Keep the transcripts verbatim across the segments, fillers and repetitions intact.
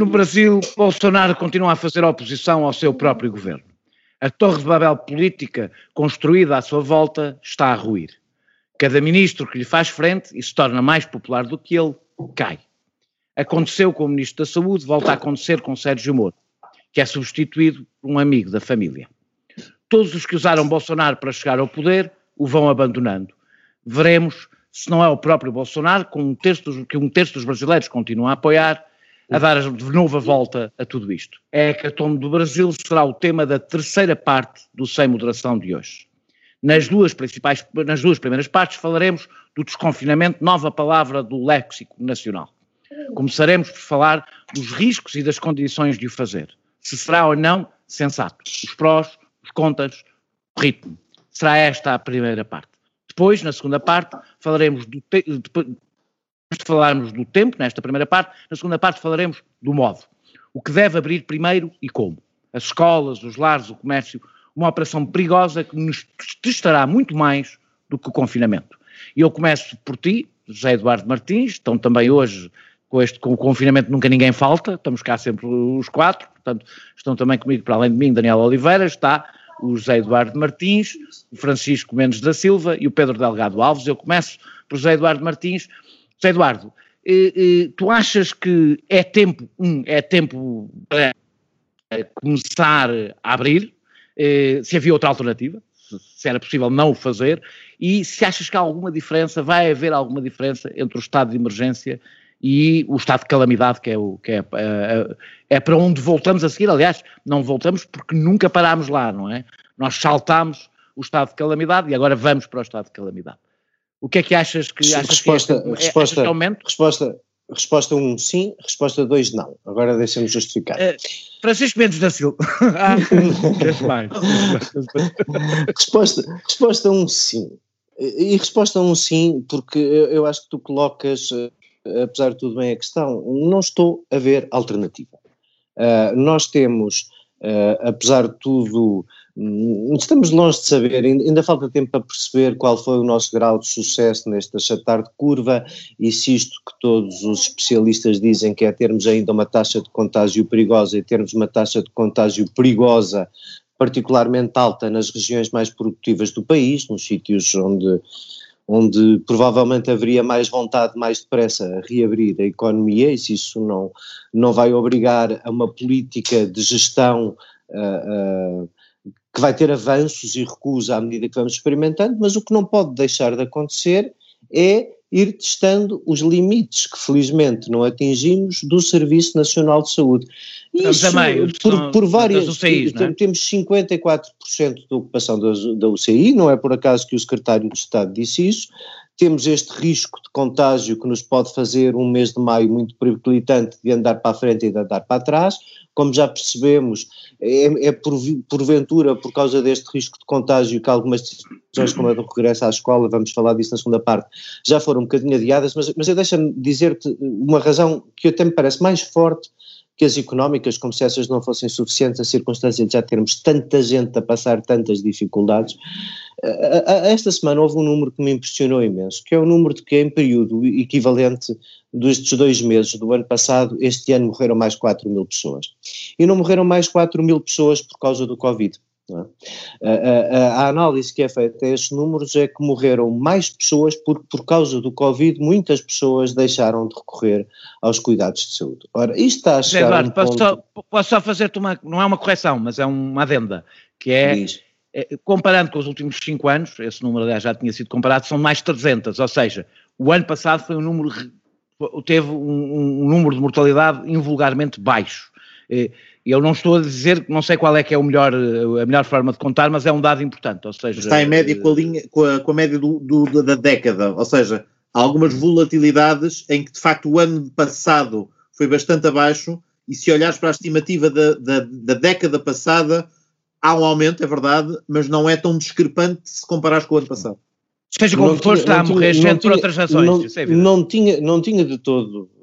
No Brasil, Bolsonaro continua a fazer oposição ao seu próprio governo. A torre de Babel política construída à sua volta está a ruir. Cada ministro que lhe faz frente e se torna mais popular do que ele, cai. Aconteceu com o Ministro da Saúde, volta a acontecer com Sérgio Moro, que é substituído por um amigo da família. Todos os que usaram Bolsonaro para chegar ao poder o vão abandonando. Veremos se não é o próprio Bolsonaro, com um terço dos, que um terço dos brasileiros continua a apoiar, a dar de novo a volta a tudo isto. A hecatombe do Brasil será o tema da terceira parte do Sem Moderação de hoje. Nas duas, principais, nas duas primeiras partes falaremos do desconfinamento, nova palavra do léxico nacional. Começaremos por falar dos riscos e das condições de o fazer. Se será ou não sensato. Os prós, os contras, o ritmo. Será esta a primeira parte. Depois, na segunda parte, falaremos do, te- de falarmos do tempo, nesta primeira parte. Na segunda parte falaremos do modo. O que deve abrir primeiro e como. As escolas, os lares, o comércio. Uma operação perigosa que nos testará muito mais do que o confinamento. E eu começo por ti, José Eduardo Martins. Estão também hoje, com, este, com o confinamento nunca ninguém falta, estamos cá sempre os quatro, portanto estão também comigo, para além de mim, Daniel Oliveira, está o José Eduardo Martins, o Francisco Mendes da Silva e o Pedro Delgado Alves. Eu começo por José Eduardo Martins. José Eduardo, eh, eh, tu achas que é tempo, um, é tempo para começar a abrir, eh, se havia outra alternativa, se, se era possível não o fazer, e se achas que há alguma diferença, vai haver alguma diferença entre o estado de emergência e o estado de calamidade, que é, o, que é, é, é para onde voltamos a seguir. Aliás, não voltamos porque nunca parámos lá, não é? Nós saltámos o estado de calamidade e agora vamos para o estado de calamidade. O que é que achas que... Achas resposta, que é, resposta, é, aumento? resposta, resposta um, sim. Resposta dois, não. Agora deixa-me justificar. Uh, Francisco Mendes da Silva. ah, mais. resposta, resposta um, sim. E resposta um, sim, porque eu, eu acho que tu colocas... apesar de tudo bem a questão, não estou a ver alternativa. Uh, nós temos, uh, apesar de tudo, um, estamos longe de saber, ainda, ainda falta tempo para perceber qual foi o nosso grau de sucesso neste achatar de curva, e se isto que todos os especialistas dizem que é termos ainda uma taxa de contágio perigosa e termos uma taxa de contágio perigosa particularmente alta nas regiões mais produtivas do país, nos sítios onde onde provavelmente haveria mais vontade, mais depressa, a reabrir a economia, e se isso não, não vai obrigar a uma política de gestão uh, uh, que vai ter avanços e recusa à medida que vamos experimentando, mas o que não pode deixar de acontecer é ir testando os limites que felizmente não atingimos do Serviço Nacional de Saúde. E isso, meio, por, por várias, U C Is, não é? Temos cinquenta e quatro por cento da ocupação da, da U C I, não é por acaso que o Secretário de Estado disse isso. Temos este risco de contágio que nos pode fazer um mês de maio muito periclitante de andar para a frente e de andar para trás. Como já percebemos, é, é por, porventura por causa deste risco de contágio que algumas decisões como a do regresso à escola, vamos falar disso na segunda parte, já foram um bocadinho adiadas, mas, mas deixa-me dizer-te uma razão que até me parece mais forte que as económicas, como se essas não fossem suficientes, a circunstância de já termos tanta gente a passar tantas dificuldades. Esta semana houve um número que me impressionou imenso, que é o número de que em período equivalente destes dois meses do ano passado, este ano morreram mais quatro mil pessoas. E não morreram mais quatro mil pessoas por causa do Covid. Não é? a, a, a análise que é feita a estes números é que morreram mais pessoas porque por causa do Covid muitas pessoas deixaram de recorrer aos cuidados de saúde. Ora, isto está a chegar Eduardo, a um ponto... posso, só, posso só fazer-te uma, não é uma correção, mas é uma adenda, que é, é, comparando com os últimos cinco anos, esse número aliás já tinha sido comparado, são mais trezentos, ou seja, o ano passado foi um número, teve um, um número de mortalidade invulgarmente baixo. Eu não estou a dizer, não sei qual é que é o melhor, a melhor forma de contar, mas é um dado importante, ou seja... Está em média com a, linha, com a, com a média do, do, da década, ou seja, há algumas volatilidades em que de facto o ano passado foi bastante abaixo e se olhares para a estimativa da, da, da década passada há um aumento, é verdade, mas não é tão discrepante se comparares com o ano passado. Seja como for, está a morrer gente por outras razões. Não, não, tinha, não tinha de todo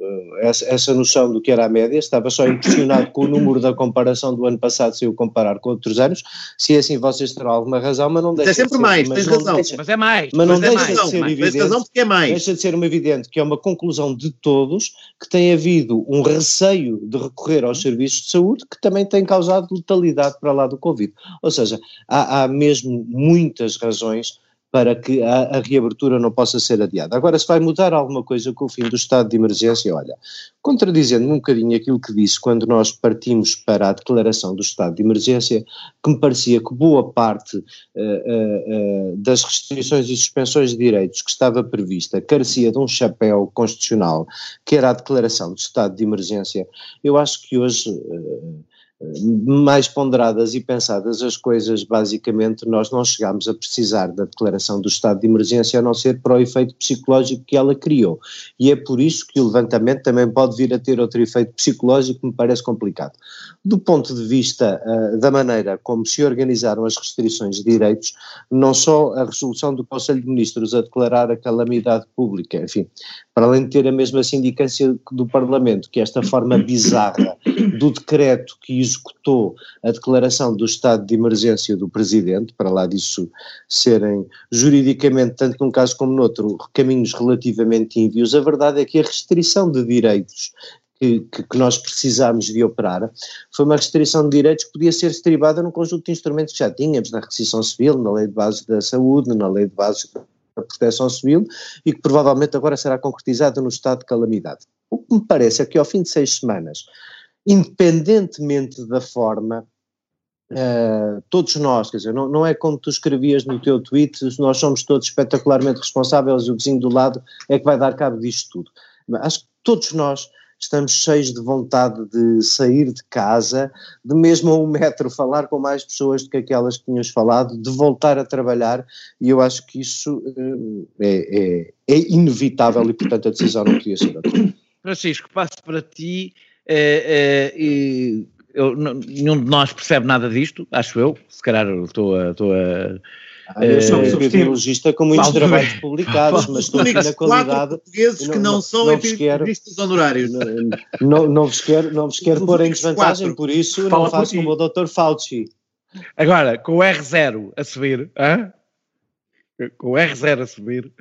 essa, essa noção do que era a média, estava só impressionado com o número da comparação do ano passado, se eu comparar com outros anos. Se é assim, vocês terão alguma razão, mas não deixa mas é sempre de ser, mais, mas tens não razão. Deixa, mas é mais. Mas não mas deixa é mais, de ser mais. evidente, tens razão porque é mais. Deixa de ser uma evidente que é uma conclusão de todos que tem havido um receio de recorrer aos serviços de saúde que também tem causado letalidade para lá do Covid. Ou seja, há, há mesmo muitas razões para que a, a reabertura não possa ser adiada. Agora, se vai mudar alguma coisa com o fim do estado de emergência, olha, contradizendo-me um bocadinho aquilo que disse quando nós partimos para a declaração do estado de emergência, que me parecia que boa parte uh, uh, uh, das restrições e suspensões de direitos que estava prevista carecia de um chapéu constitucional, que era a declaração do estado de emergência. Eu acho que hoje... Uh, mais ponderadas e pensadas as coisas, basicamente nós não chegámos a precisar da declaração do estado de emergência a não ser para o efeito psicológico que ela criou, e é por isso que o levantamento também pode vir a ter outro efeito psicológico que me parece complicado. Do ponto de vista uh, da maneira como se organizaram as restrições de direitos, não só a resolução do Conselho de Ministros a declarar a calamidade pública, enfim, para além de ter a mesma sindicância do Parlamento, que esta forma bizarra do decreto que executou a declaração do estado de emergência do Presidente, para lá disso serem juridicamente, tanto num caso como no outro, caminhos relativamente ínvios, a verdade é que a restrição de direitos que, que, que nós precisámos de operar foi uma restrição de direitos que podia ser estribada num conjunto de instrumentos que já tínhamos, na requisição civil, na lei de bases da saúde, na lei de bases da proteção civil, e que provavelmente agora será concretizada no estado de calamidade. O que me parece é que ao fim de seis semanas, independentemente da forma, uh, todos nós, quer dizer, não, não é como tu escrevias no teu tweet, nós somos todos espetacularmente responsáveis e o vizinho do lado é que vai dar cabo disto tudo. Mas acho que todos nós estamos cheios de vontade de sair de casa, de mesmo a um metro falar com mais pessoas do que aquelas que tínhamos falado, de voltar a trabalhar, e eu acho que isso uh, é, é, é inevitável e portanto a decisão não podia ser outra. Francisco, passo para ti. É, é, e eu, não, nenhum de nós percebe nada disto, acho eu, se calhar estou a... Estou a ah, eu sou um epidemiologista com muitos Fala trabalhos bem. publicados, mas estou aqui na qualidade... portugueses não, que não, não são não epidemiologistas honorários. Não, não, não vos quero, não vos quero pôr em desvantagem, por isso Fala não faço como o doutor Fauci. Agora, com o R zero a subir, hein? com o R zero a subir,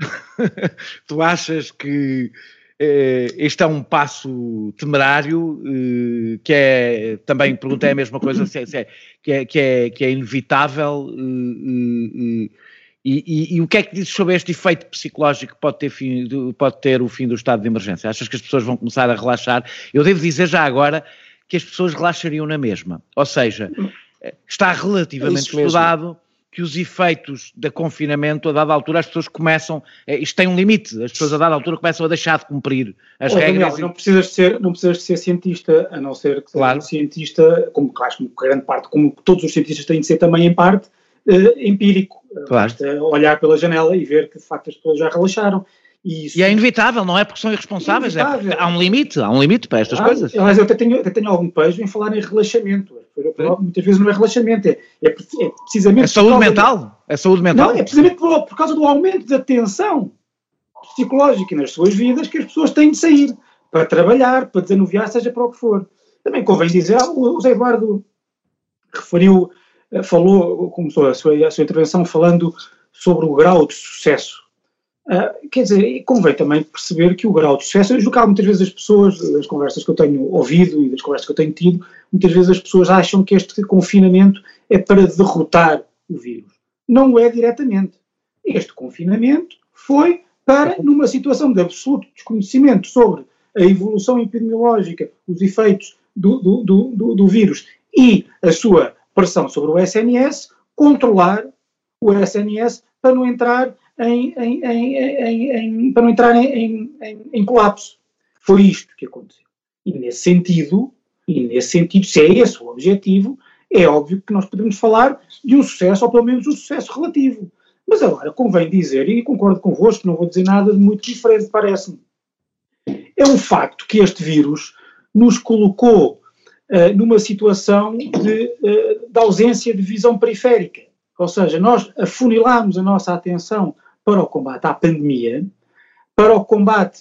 tu achas que... Uh, este é um passo temerário, uh, que é, também perguntei a mesma coisa, se é, se é, que, é, que, é, que é inevitável, uh, uh, uh, e, e, e o que é que dizes sobre este efeito psicológico que pode ter, fim, pode ter o fim do estado de emergência? Achas que as pessoas vão começar a relaxar? Eu devo dizer já agora que as pessoas relaxariam na mesma, ou seja, está relativamente é estudado que os efeitos de confinamento, a dada altura, as pessoas começam, isto tem um limite, as pessoas a dada altura começam a deixar de cumprir as oh, regras. Daniel, e... não, precisas de ser, não precisas de ser cientista, a não ser que claro. seja um cientista, como, claro, como grande parte, como todos os cientistas têm de ser também em parte, uh, empírico. Claro. Basta olhar pela janela e ver que de facto as pessoas já relaxaram. E, isso... e é inevitável, não é porque são irresponsáveis, é, é porque há um limite, há um limite para estas ah, coisas. Mas eu até tenho, até tenho algum pejo em falar em relaxamento. Muitas vezes não é relaxamento, é, é, é precisamente... É saúde mental? De... É saúde mental? Não, é precisamente por, por causa do aumento da tensão psicológica nas suas vidas que as pessoas têm de sair para trabalhar, para desanuviar, seja para o que for. Também convém dizer, ah, o Zé Eduardo referiu, falou, começou a sua, a sua intervenção falando sobre o grau de sucesso. Uh, quer dizer, convém também perceber que o grau de sucesso, eu julgo muitas vezes as pessoas, das conversas que eu tenho ouvido e das conversas que eu tenho tido, muitas vezes as pessoas acham que este confinamento é para derrotar o vírus. Não é diretamente. Este confinamento foi para, numa situação de absoluto desconhecimento sobre a evolução epidemiológica, os efeitos do, do, do, do, do vírus e a sua pressão sobre o S N S, controlar o S N S para não entrar Em, em, em, em, em, para não entrar em, em, em colapso. Foi isto que aconteceu. E nesse sentido, e nesse sentido, se é esse o objetivo, é óbvio que nós podemos falar de um sucesso, ou pelo menos um sucesso relativo. Mas agora, convém dizer, e concordo convosco, não vou dizer nada de muito diferente, parece-me. É um facto que este vírus nos colocou uh, numa situação de, uh, de ausência de visão periférica. Ou seja, nós afunilámos a nossa atenção para o combate à pandemia, para o combate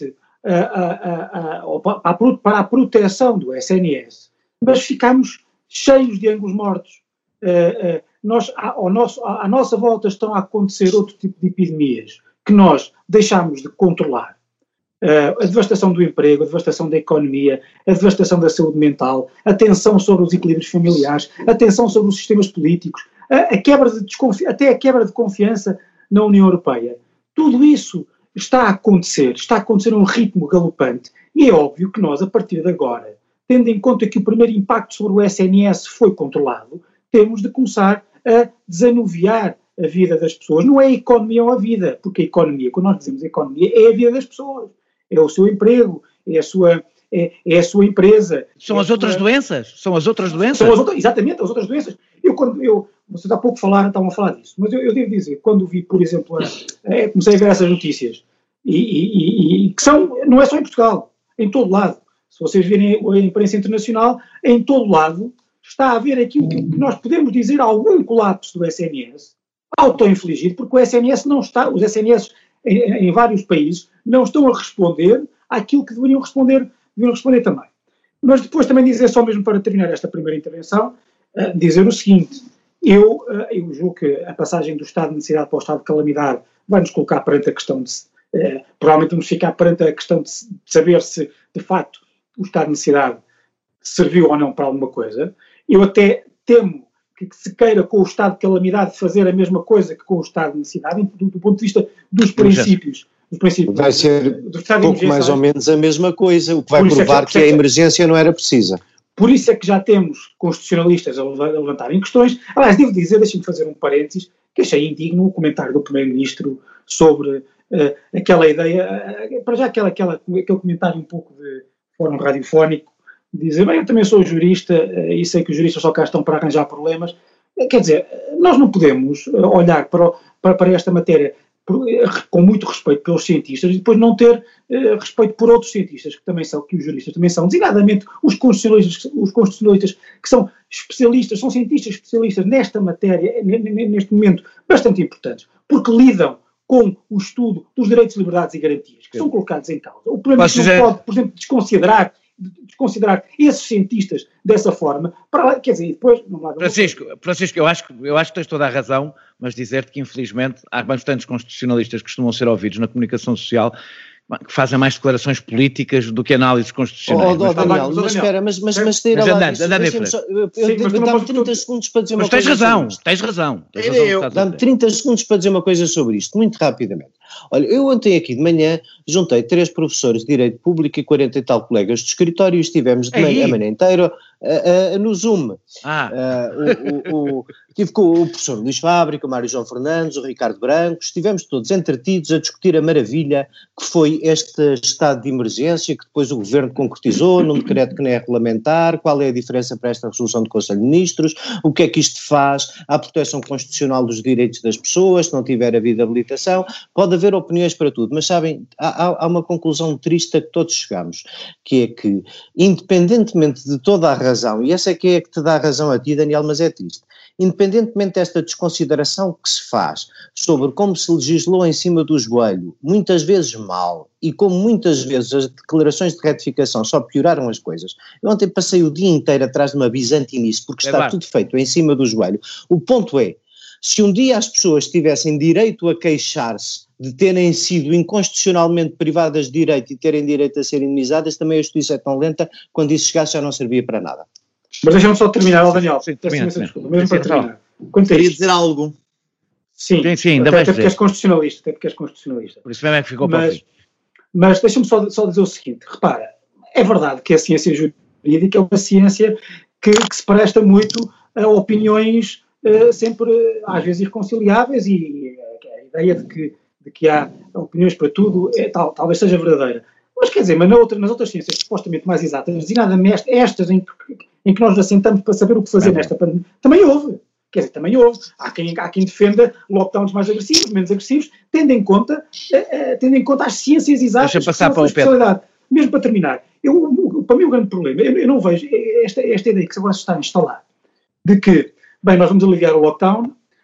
uh, uh, uh, uh, para a proteção do S N S, mas ficamos cheios de ângulos mortos. Uh, uh, nós, ao nosso, à nossa volta estão a acontecer outro tipo de epidemias que nós deixamos de controlar. Uh, a devastação do emprego, a devastação da economia, a devastação da saúde mental, a tensão sobre os equilíbrios familiares, a tensão sobre os sistemas políticos, a, a quebra de desconfi- até a quebra de confiança na União Europeia. Tudo isso está a acontecer, está a acontecer a um ritmo galopante, e é óbvio que nós, a partir de agora, tendo em conta que o primeiro impacto sobre o S N S foi controlado, temos de começar a desanuviar a vida das pessoas. Não é a economia ou a vida, porque a economia, quando nós dizemos a economia, é a vida das pessoas, é o seu emprego, é a sua, é, é a sua empresa. São é as outras sua... doenças? São as outras doenças? São as outras, exatamente, as outras doenças. Eu, quando eu, vocês há pouco falaram, estavam a falar disso, mas eu, eu devo dizer, quando vi, por exemplo, a, a, comecei a ver essas notícias, e, e, e que são, não é só em Portugal, em todo lado. Se vocês virem a imprensa internacional, em todo lado está a haver aquilo que nós podemos dizer algum colapso do S N S, auto-infligido, porque o S N S não está, os S N S em, em vários países não estão a responder àquilo que deveriam responder, deveriam responder também. Mas depois também dizer, só mesmo para terminar esta primeira intervenção, uh, dizer o seguinte, eu, uh, eu julgo que a passagem do estado de necessidade para o estado de calamidade vai nos colocar perante a questão de, uh, provavelmente vamos ficar perante a questão de, de saber se, de facto, o estado de necessidade serviu ou não para alguma coisa. Eu até temo que se queira com o estado de calamidade fazer a mesma coisa que com o estado de necessidade, do, do ponto de vista dos princípios. Dos princípios vai ser do, do pouco mais ou menos a mesma coisa, o que vai provar é que, que a emergência não era precisa. Por isso é que já temos constitucionalistas a levantarem questões. Aliás, devo dizer, deixem-me fazer um parênteses, que achei indigno o comentário do Primeiro-Ministro sobre uh, aquela ideia, uh, para já aquela, aquela, aquele comentário um pouco de fórum radiofónico, dizer, bem, eu também sou jurista uh, e sei que os juristas só cá estão para arranjar problemas. Uh, quer dizer, nós não podemos uh, olhar para, para, para esta matéria por, uh, com muito respeito pelos cientistas e depois não ter uh, respeito por outros cientistas que também são, que os juristas também são, designadamente os constitucionalistas, os constitucionalistas que são especialistas, são cientistas especialistas nesta matéria, neste momento, bastante importantes, porque lidam com o estudo dos direitos, liberdades e garantias que são colocados em causa. O Primeiro-Ministro não pode, por exemplo, desconsiderar, desconsiderar esses cientistas dessa forma, para, quer dizer, depois... Não lá, Francisco, Francisco eu, acho, eu acho que tens toda a razão, mas dizer-te que, infelizmente, há bastantes constitucionalistas que costumam ser ouvidos na comunicação social que fazem mais declarações políticas do que análises constitucionais. Oh, oh, Daniel, mas espera, mas, mas, mas ter lá... Andando, andando em frente. Eu dá-me trinta segundos para dizer uma mas tens coisa razão, tens razão, tens razão. Eu, dá-me trinta segundos para dizer uma coisa sobre isto, muito rapidamente. Olha, eu ontem aqui de manhã juntei três professores de Direito Público e quarenta e tal colegas do escritório e estivemos de manhã, a manhã inteira uh, uh, no Zoom. Ah. Uh, o, o, o, estive com o professor Luís Fábrica, o Mário João Fernandes, o Ricardo Branco, estivemos todos entretidos a discutir a maravilha que foi este estado de emergência que depois o Governo concretizou num decreto que nem é regulamentar, qual é a diferença para esta resolução do Conselho de Ministros, o que é que isto faz à proteção constitucional dos direitos das pessoas, se não tiver havido habilitação. Pode haver opiniões para tudo, mas sabem, há, há uma conclusão triste a que todos chegamos, que é que, independentemente de toda a razão, e essa é que é que te dá a razão a ti, Daniel, mas é triste, independentemente desta desconsideração que se faz sobre como se legislou em cima do joelho, muitas vezes mal, e como muitas vezes as declarações de retificação só pioraram as coisas. Eu ontem passei o dia inteiro atrás de uma bizantinice, porque está é tudo feito em cima do joelho. O ponto é, se um dia as pessoas tivessem direito a queixar-se de terem sido inconstitucionalmente privadas de direito e terem direito a serem indenizadas, também a justiça é tão lenta, quando isso chegasse já não servia para nada. Mas deixa-me só terminar, ó Daniel, sim, termina, desculpa, mesmo para terminar. Quanto Queria dizer algo. Sim, sim, sim ainda até, até porque és constitucionalista, até porque és constitucionalista. Por isso mesmo é que ficou mas, mas deixa-me só, só dizer o seguinte, repara, é verdade que a ciência jurídica é uma ciência que, que se presta muito a opiniões uh, sempre, às vezes, irreconciliáveis e, e a ideia de que, de que há opiniões para tudo é, tal, talvez seja verdadeira. Mas quer dizer, mas na outra, nas outras ciências supostamente mais exatas, designadamente estas em que, em que nós nos assentamos para saber o que fazer é. nesta pandemia, também houve. Quer dizer, também houve. Há quem, há quem defenda lockdowns mais agressivos, menos agressivos, tendo em conta, uh, uh, tendo em conta as ciências exatas. Deixa passar para o especialidade. Mesmo para terminar, eu, para mim o grande problema, eu, eu não vejo esta, esta ideia que agora se está a instalar, de que, bem, nós vamos aliviar o lockdown,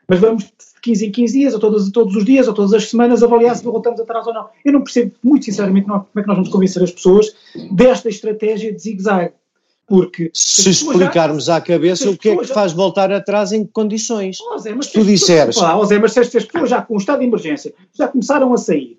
mas vamos de quinze em quinze dias, ou todos, todos os dias, ou todas as semanas, avaliar se voltamos atrás ou não. Eu não percebo, muito sinceramente, não, como é que nós vamos convencer as pessoas desta estratégia de zigue-zague. Porque se explicarmos já, à cabeça o que é que já, faz voltar atrás em que condições, oh Zé, mas se tu disseres... Oh Zé, mas se as pessoas já com o estado de emergência já começaram a sair,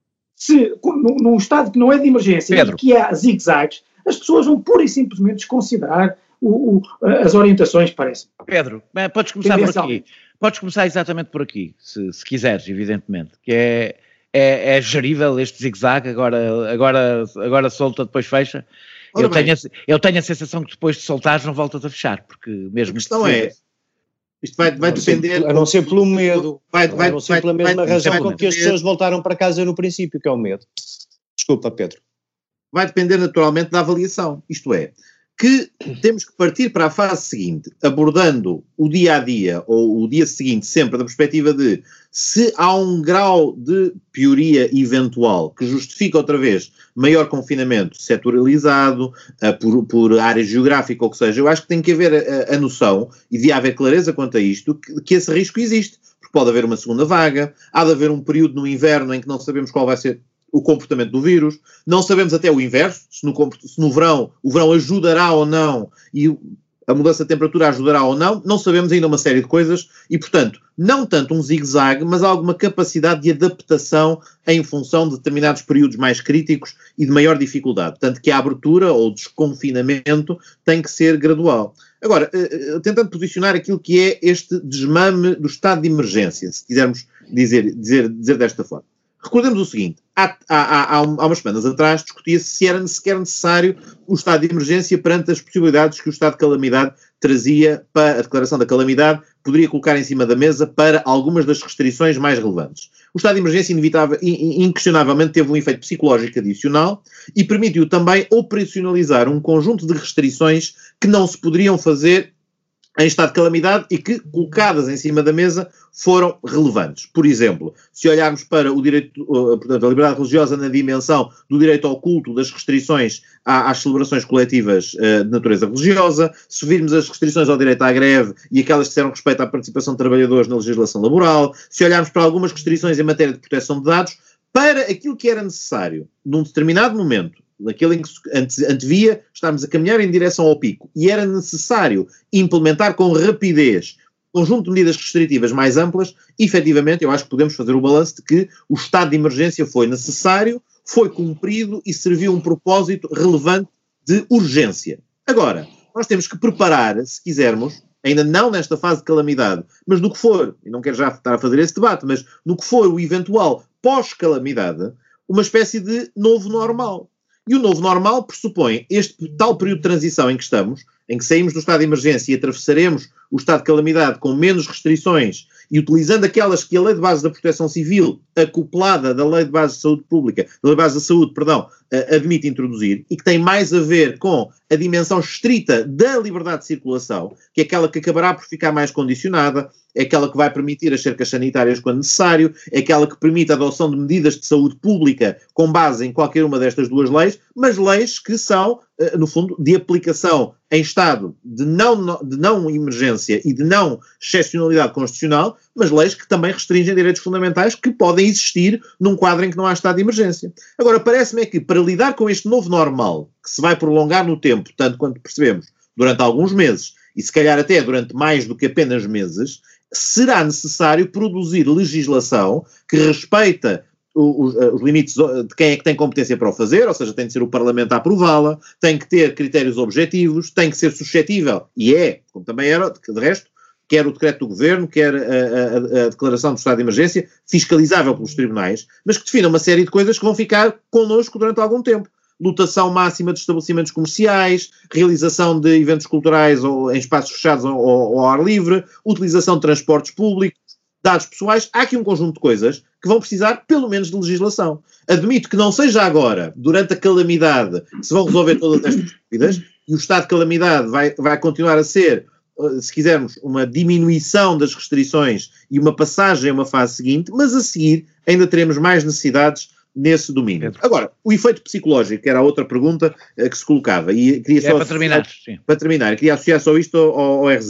se num, num estado que não é de emergência Pedro. E que há zigue-zagues, as pessoas vão pura e simplesmente desconsiderar o, o, as orientações, parece. Pedro, podes começar por aqui. Podes começar exatamente por aqui, se, se quiseres, evidentemente, que é, é, é gerível este zigue-zague, agora, agora, agora solta, depois fecha. Eu tenho, a, eu tenho a sensação que depois de soltares não voltas a fechar, porque mesmo... A questão é, isto vai, vai depender... A não ser pelo medo, vai, vai, a não ser vai, pela mesma vai, razão vai, com que as pessoas voltaram para casa no princípio, que é o medo. Desculpa, Pedro. Vai depender naturalmente da avaliação, isto é, que temos que partir para a fase seguinte, abordando o dia-a-dia, ou o dia seguinte sempre da perspectiva de se há um grau de pioria eventual que justifica outra vez maior confinamento setorializado, uh, por, por área geográfica ou o que seja, eu acho que tem que haver a, a noção, e devia haver clareza quanto a isto, que, que esse risco existe, porque pode haver uma segunda vaga, há de haver um período no inverno em que não sabemos qual vai ser o comportamento do vírus, não sabemos até o inverso, se no, se no verão, o verão ajudará ou não, e a mudança de temperatura ajudará ou não, não sabemos ainda uma série de coisas, e portanto, não tanto um zigue-zague, mas alguma capacidade de adaptação em função de determinados períodos mais críticos e de maior dificuldade, tanto que a abertura ou desconfinamento tem que ser gradual. Agora, tentando posicionar aquilo que é este desmame do estado de emergência, se quisermos dizer, dizer, dizer desta forma. Recordemos o seguinte, há, há, há, há umas semanas atrás discutia-se se era sequer necessário o estado de emergência perante as possibilidades que o estado de calamidade trazia para a declaração da calamidade, poderia colocar em cima da mesa para algumas das restrições mais relevantes. O estado de emergência inevitável, inquestionavelmente teve um efeito psicológico adicional e permitiu também operacionalizar um conjunto de restrições que não se poderiam fazer em estado de calamidade e que, colocadas em cima da mesa, foram relevantes. Por exemplo, se olharmos para o direito, portanto, a liberdade religiosa na dimensão do direito ao culto, das restrições às celebrações coletivas uh, de natureza religiosa, se virmos as restrições ao direito à greve e aquelas que disseram respeito à participação de trabalhadores na legislação laboral, se olharmos para algumas restrições em matéria de proteção de dados, para aquilo que era necessário, num determinado momento, naquele em que ante, antevia estarmos a caminhar em direção ao pico, e era necessário implementar com rapidez um conjunto de medidas restritivas mais amplas, efetivamente eu acho que podemos fazer o balanço de que o estado de emergência foi necessário, foi cumprido e serviu um propósito relevante de urgência. Agora, nós temos que preparar, se quisermos, ainda não nesta fase de calamidade, mas no que for, e não quero já estar a fazer esse debate, mas no que for o eventual pós-calamidade, uma espécie de novo normal. E o novo normal pressupõe este tal período de transição em que estamos, em que saímos do estado de emergência e atravessaremos o estado de calamidade com menos restrições e utilizando aquelas que a Lei de Base da Proteção Civil, acoplada da Lei de Base de Saúde Pública, da Lei de Base da Saúde, perdão, admite introduzir, e que tem mais a ver com a dimensão estrita da liberdade de circulação, que é aquela que acabará por ficar mais condicionada, é aquela que vai permitir as cercas sanitárias quando necessário, é aquela que permite a adoção de medidas de saúde pública com base em qualquer uma destas duas leis, mas leis que são, no fundo, de aplicação em estado de não, de não emergência e de não excepcionalidade constitucional, mas leis que também restringem direitos fundamentais que podem existir num quadro em que não há estado de emergência. Agora, parece-me é que para lidar com este novo normal, que se vai prolongar no tempo, tanto quanto percebemos, durante alguns meses, e se calhar até durante mais do que apenas meses, será necessário produzir legislação que respeita os, os limites de quem é que tem competência para o fazer, ou seja, tem de ser o Parlamento a aprová-la, tem que ter critérios objetivos, tem que ser suscetível, e é, como também era, de resto, quer o decreto do Governo, quer a, a, a declaração do estado de emergência, fiscalizável pelos tribunais, mas que defina uma série de coisas que vão ficar connosco durante algum tempo. Lotação máxima de estabelecimentos comerciais, realização de eventos culturais ou em espaços fechados ou, ou, ou ao ar livre, utilização de transportes públicos, dados pessoais. Há aqui um conjunto de coisas que vão precisar, pelo menos, de legislação. Admito que não seja agora, durante a calamidade, que se vão resolver todas estas dúvidas, e o estado de calamidade vai, vai continuar a ser, se quisermos, uma diminuição das restrições e uma passagem a uma fase seguinte, mas a seguir ainda teremos mais necessidades nesse domínio. Agora, o efeito psicológico, que era a outra pergunta uh, que se colocava, e queria só... É para terminar, sim. Para terminar, queria associar só isto ao, ao R zero.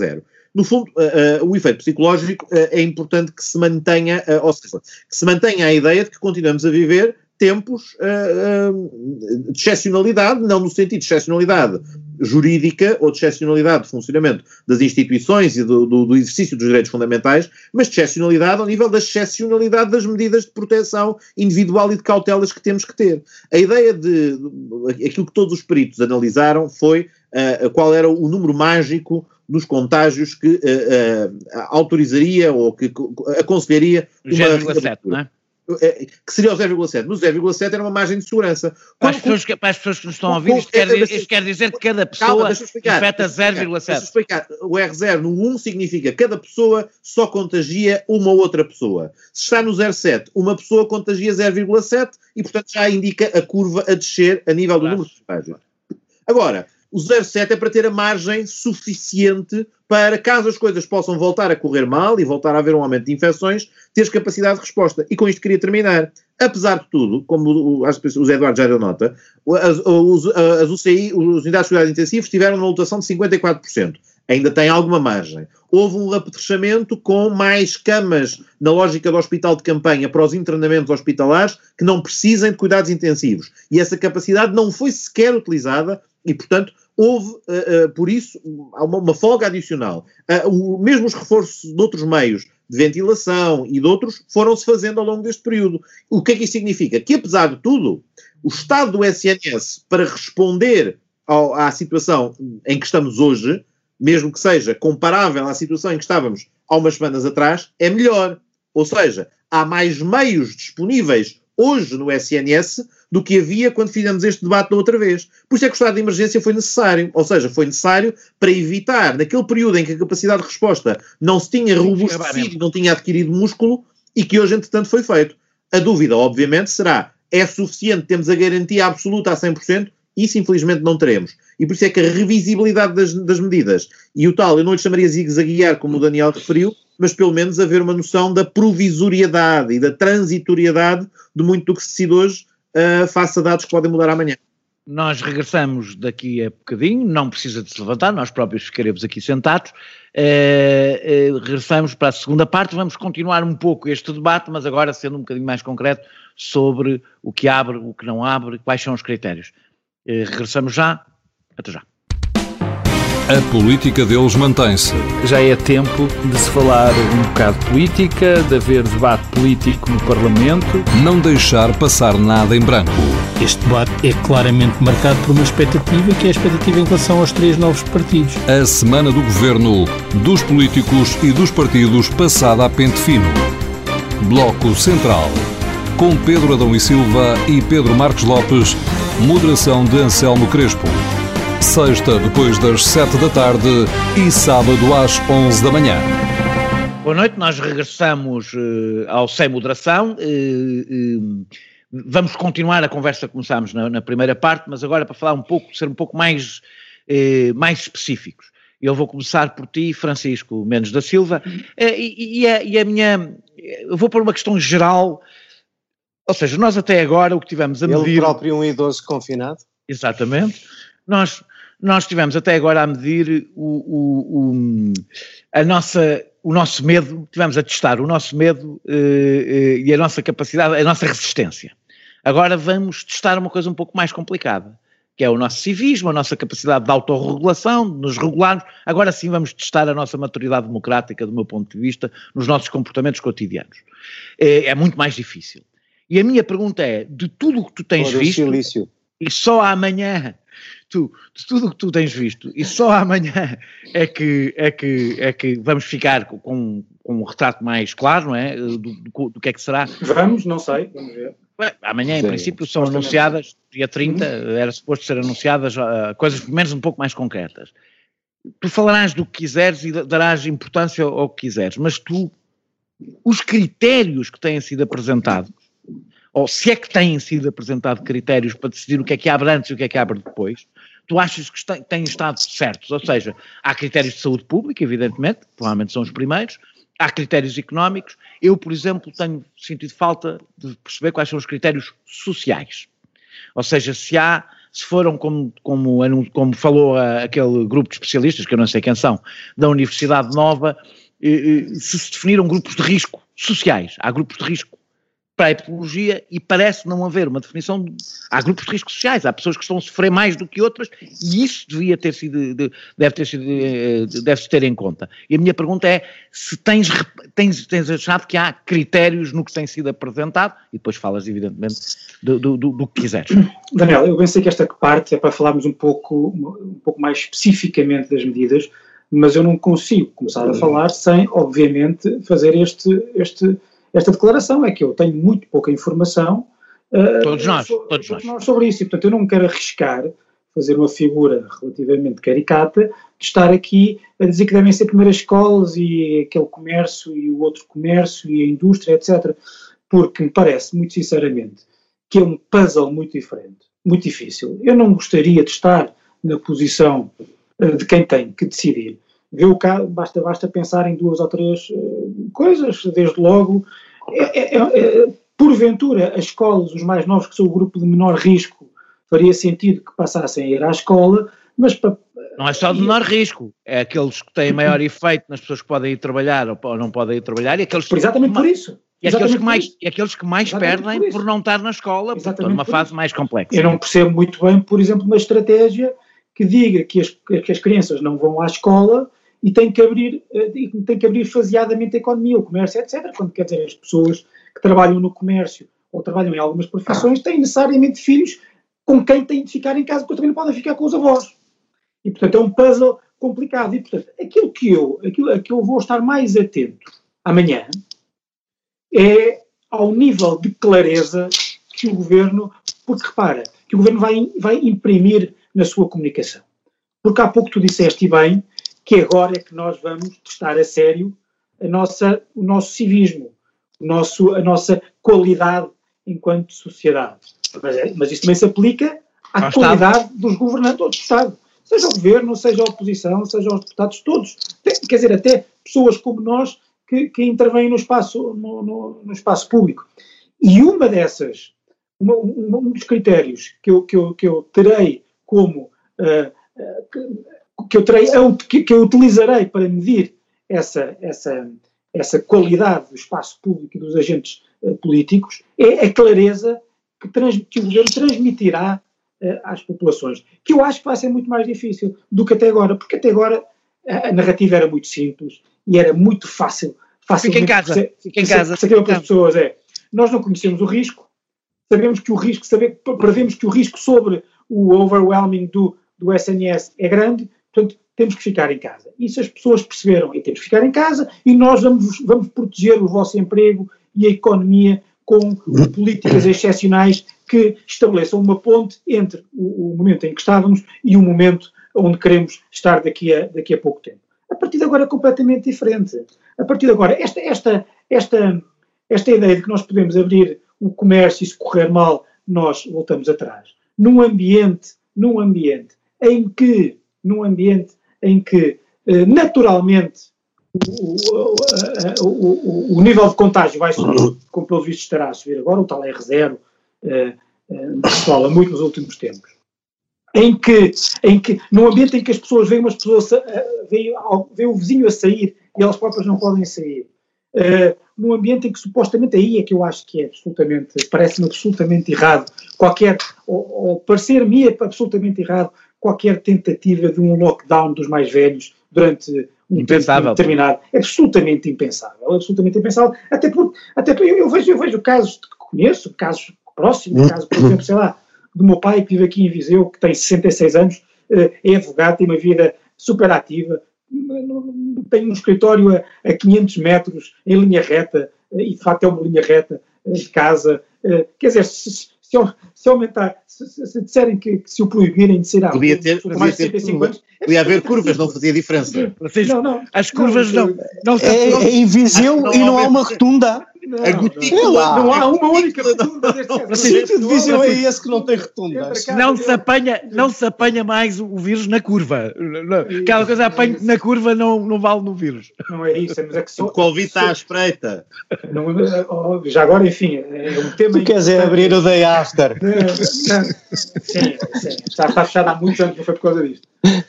no fundo, uh, uh, o efeito psicológico uh, é importante que se mantenha, uh, ou seja, que se mantenha a ideia de que continuamos a viver tempos uh, uh, de excepcionalidade, não no sentido de excepcionalidade jurídica ou de excepcionalidade de funcionamento das instituições e do, do, do exercício dos direitos fundamentais, mas de excepcionalidade ao nível da excepcionalidade das medidas de proteção individual e de cautelas que temos que ter. A ideia de, de aquilo que todos os peritos analisaram foi uh, qual era o número mágico dos contágios que uh, uh, autorizaria ou que aconselharia uma zero vírgula sete, não é? Que seria o zero vírgula sete. No zero vírgula sete era uma margem de segurança. Para as, pessoas que, para as pessoas que nos estão a ouvir, isto quer, isto quer dizer que cada pessoa infecta zero vírgula sete. Deixa-me explicar. O R zero no um significa que cada pessoa só contagia uma outra pessoa. Se está no zero vírgula sete, uma pessoa contagia zero vírgula sete e, portanto, já indica a curva a descer a nível do número de contágios. Agora, o zero vírgula sete é para ter a margem suficiente para, caso as coisas possam voltar a correr mal e voltar a haver um aumento de infecções, teres capacidade de resposta. E com isto queria terminar. Apesar de tudo, como acho que o Zé Eduardo já deu nota, as, as U C I, as unidades de cuidados intensivos, tiveram uma lotação de cinquenta e quatro por cento. Ainda tem alguma margem. Houve um apetrechamento com mais camas na lógica do hospital de campanha para os internamentos hospitalares que não precisem de cuidados intensivos. E essa capacidade não foi sequer utilizada e, portanto, houve, uh, uh, por isso, uma, uma folga adicional. Uh, o, mesmo os reforços de outros meios de ventilação e de outros foram-se fazendo ao longo deste período. O que é que isso significa? Que, apesar de tudo, o estado do S N S para responder ao, à situação em que estamos hoje, mesmo que seja comparável à situação em que estávamos há umas semanas atrás, é melhor. Ou seja, há mais meios disponíveis hoje no S N S do que havia quando fizemos este debate da outra vez. Por isso é que o estado de emergência foi necessário. Ou seja, foi necessário para evitar, naquele período em que a capacidade de resposta não se tinha robustecido, não tinha adquirido músculo, e que hoje, entretanto, foi feito. A dúvida, obviamente, será: é suficiente, temos a garantia absoluta a cem por cento? Isso, infelizmente, não teremos. E por isso é que a revisibilidade das, das medidas, e o tal, eu não lhe chamaria zigue-zaguear, como o Daniel referiu, mas pelo menos haver uma noção da provisoriedade e da transitoriedade de muito do que se decide hoje, uh, face a dados que podem mudar amanhã. Nós regressamos daqui a bocadinho, não precisa de se levantar, nós próprios ficaremos aqui sentados, uh, uh, regressamos para a segunda parte, vamos continuar um pouco este debate, mas agora sendo um bocadinho mais concreto sobre o que abre, o que não abre, quais são os critérios. Uh, regressamos já, até já. A política deles mantém-se. Já é tempo de se falar um bocado de política, de haver debate político no Parlamento. Não deixar passar nada em branco. Este debate é claramente marcado por uma expectativa, que é a expectativa em relação aos três novos partidos. A semana do governo, dos políticos e dos partidos passada a pente fino. Bloco Central. Com Pedro Adão e Silva e Pedro Marcos Lopes. Moderação de Anselmo Crespo. Sexta, depois das sete da tarde e sábado às onze da manhã. Boa noite, nós regressamos uh, ao Sem Moderação. Uh, uh, vamos continuar a conversa que começámos na, na primeira parte, mas agora para falar um pouco, ser um pouco mais, uh, mais específicos. Eu vou começar por ti, Francisco Mendes da Silva, uh, e, e, a, e a minha... Eu vou por uma questão geral, ou seja, nós até agora o que tivemos a medir... Ele próprio um idoso confinado? Exatamente. Nós... Nós estivemos até agora a medir o, o, o, a nossa, o nosso medo, estivemos a testar o nosso medo uh, uh, e a nossa capacidade, a nossa resistência. Agora vamos testar uma coisa um pouco mais complicada, que é o nosso civismo, a nossa capacidade de autorregulação, de nos regularmos. Agora sim vamos testar a nossa maturidade democrática, do meu ponto de vista, nos nossos comportamentos cotidianos. É, é muito mais difícil. E a minha pergunta é, de tudo o que tu tens visto, silício. E só amanhã... Tu, de tudo o que tu tens visto, e só amanhã é que, é que, é que vamos ficar com, com um retrato mais claro, não é? Do, do, do que é que será. Vamos, não sei, vamos ver. Bem, amanhã, em Sim. princípio, são anunciadas, dia trinta, uhum. era suposto ser anunciadas uh, coisas pelo menos um pouco mais concretas. Tu falarás do que quiseres e darás importância ao, ao que quiseres, mas tu, os critérios que têm sido apresentados, ou se é que têm sido apresentados critérios para decidir o que é que abre antes e o que é que abre depois, tu achas que têm estado certos? Ou seja, há critérios de saúde pública, evidentemente, provavelmente são os primeiros, há critérios económicos. Eu, por exemplo, tenho sentido falta de perceber quais são os critérios sociais. Ou seja, se há se foram, como, como, como falou a, aquele grupo de especialistas, que eu não sei quem são, da Universidade Nova, eh, eh, se se definiram grupos de risco sociais. Há grupos de risco para a epidemiologia e parece não haver uma definição. De, há grupos de risco sociais, há pessoas que estão a sofrer mais do que outras e isso devia ter sido, de, deve ter sido, deve-se ter em conta. E a minha pergunta é se tens, tens, tens achado que há critérios no que tem sido apresentado e depois falas evidentemente do, do, do, do que quiseres. Daniel, eu pensei que esta parte é para falarmos um pouco, um pouco mais especificamente das medidas, mas eu não consigo começar a falar sem, obviamente, fazer este... este Esta declaração é que eu tenho muito pouca informação uh, todos nós, sobre, todos todos nós. nós sobre isso, e portanto eu não me quero arriscar fazer uma figura relativamente caricata de estar aqui a dizer que devem ser primeiras escolas e aquele comércio e o outro comércio e a indústria, etcétera, porque me parece, muito sinceramente, que é um puzzle muito diferente, muito difícil. Eu não gostaria de estar na posição uh, de quem tem que decidir. Vê o caso, basta, basta pensar em duas ou três uh, coisas, desde logo, é, é, é, porventura as escolas, os mais novos que são o grupo de menor risco, faria sentido que passassem a ir à escola, mas... Para, não é só de menor risco, é aqueles que têm maior efeito nas pessoas que podem ir trabalhar ou não podem ir trabalhar e aqueles... Por exatamente por isso. E aqueles que mais, e aqueles que mais perdem por, por não estar na escola, porque estão numa fase mais complexa. Eu não percebo muito bem, por exemplo, uma estratégia que diga que as, que as crianças não vão à escola e tem que abrir, tem que abrir faseadamente a economia, o comércio, etcétera. Quando quer dizer, as pessoas que trabalham no comércio ou trabalham em algumas profissões têm necessariamente filhos com quem têm de ficar em casa, porque também não podem ficar com os avós. E, portanto, é um puzzle complicado. E, portanto, aquilo que eu, aquilo a que eu vou estar mais atento amanhã é ao nível de clareza que o Governo, porque repara, que o Governo vai, vai imprimir na sua comunicação. Porque há pouco tu disseste, e bem, que agora é que nós vamos testar a sério a nossa, o nosso civismo, o nosso, a nossa qualidade enquanto sociedade. Mas, é, mas isso também se aplica à Ao qualidade Estado. Dos governantes do Estado. Seja o Governo, seja a oposição, seja os deputados, todos. Quer dizer, até pessoas como nós que, que intervêm no espaço, no, no, no espaço público. E uma dessas, uma, um, um dos critérios que eu, que eu, que eu terei como... Uh, uh, que, que eu, terei, que, que eu utilizarei para medir essa, essa, essa qualidade do espaço público e dos agentes uh, políticos é a clareza que, trans, que o Governo transmitirá uh, às populações, que eu acho que vai ser muito mais difícil do que até agora, porque até agora a, a narrativa era muito simples e era muito fácil. Fica em casa, se, fica em casa. Se aquilo para as pessoas é, nós não conhecemos o risco, sabemos que o risco, saber, prevemos que o risco sobre o overwhelming do, do S N S é grande, portanto, temos que ficar em casa. Isso as pessoas perceberam, e temos que ficar em casa, e nós vamos, vamos proteger o vosso emprego e a economia com políticas excepcionais que estabeleçam uma ponte entre o, o momento em que estávamos e o momento onde queremos estar daqui a, daqui a pouco tempo. A partir de agora é completamente diferente. A partir de agora, esta, esta, esta, esta ideia de que nós podemos abrir o comércio e se correr mal, nós voltamos atrás. Num ambiente, num ambiente em que num ambiente em que, naturalmente, o, o, o, o nível de contágio vai subir, como pelo visto estará a subir agora, o tal R zero, uh, fala muito nos últimos tempos, em que, em que, num ambiente em que as pessoas veem umas pessoas, uh, veem, veem o vizinho a sair e elas próprias não podem sair, uh, num ambiente em que supostamente aí é que eu acho que é absolutamente, parece-me absolutamente errado, qualquer, ou, ou parecer-me absolutamente errado, qualquer tentativa de um lockdown dos mais velhos durante um impensável. tempo determinado. É absolutamente impensável, absolutamente impensável, até porque, até porque eu, eu, vejo, eu vejo casos que conheço, casos próximos, casos, por exemplo, sei lá, do meu pai que vive aqui em Viseu, que tem sessenta e seis anos, é advogado, tem uma vida super ativa, tem um escritório a, a quinhentos metros, em linha reta, e de facto é uma linha reta de casa, quer dizer, se, se, se aumentar, se, se, se disserem que, que se o proibirem de ser à podia ter, podia mais de sessenta e cinco anos, podia haver curvas, não fazia diferença. Não, não, as curvas não. não, não é, é em Viseu não, e não há uma rotunda. Não, a gotícula, não, não há uma única rotunda deste caso. O sítio de visão é esse que não tem rotundas. Não se apanha, não se apanha mais o vírus na curva. Aquela coisa apanha na curva não, não vale no vírus. Não é isso, mas é que só... O Covid está à espreita. Não, já agora, enfim, é um tema... Tu queres é abrir o Day After. Não, não, sim, sim, está, está fechado há muitos anos, não foi por causa disto.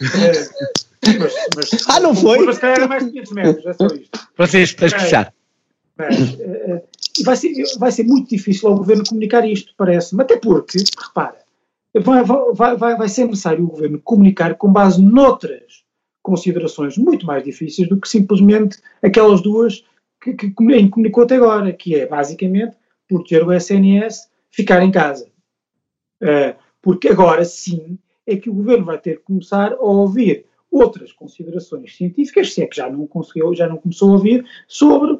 É, mas, mas, ah, não foi? Mas se calhar era mais de quinhentos metros, é só isto. Francisco, tens de fechar. Mas, uh, vai, ser, vai ser muito difícil ao Governo comunicar isto, parece-me, até porque, repara, vai, vai, vai, vai ser necessário o Governo comunicar com base noutras considerações muito mais difíceis do que simplesmente aquelas duas que, que comunicou até agora, que é, basicamente, proteger o S N S, ficar em casa. Uh, porque agora sim é que o Governo vai ter que começar a ouvir outras considerações científicas, se é que já não conseguiu, já não começou a ouvir, sobre uh,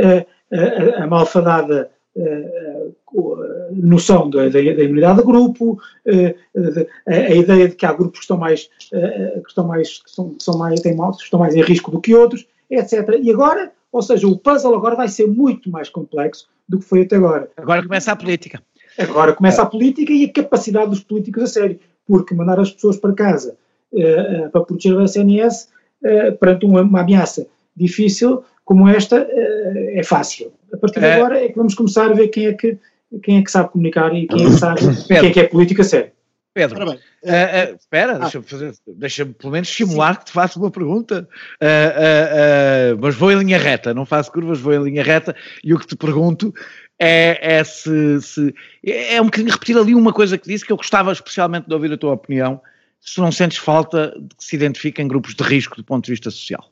a, a malfadada uh, uh, noção da, da, da imunidade de grupo, uh, de, a, a ideia de que há grupos que estão mais, uh, que estão mais, que são, que são mais, têm mal, que estão mais em risco do que outros, etcétera. E agora, ou seja, o puzzle agora vai ser muito mais complexo do que foi até agora. Agora começa a política. Agora começa a política e a capacidade dos políticos a sério, porque mandar as pessoas para casa Uh, uh, para proteger o S N S uh, perante uma, uma ameaça difícil como esta uh, é fácil. A partir de é. agora é que vamos começar a ver quem é que, quem é que sabe comunicar e quem é que sabe quem é que é política séria. Pedro, uh, uh, espera, ah. deixa-me fazer, deixa-me pelo menos simular Sim. que te faço uma pergunta, uh, uh, uh, mas vou em linha reta, não faço curvas, vou em linha reta, e o que te pergunto é, é se, se é um bocadinho repetir ali uma coisa que disse, que eu gostava especialmente de ouvir a tua opinião, se não sentes falta de que se identifiquem grupos de risco do ponto de vista social.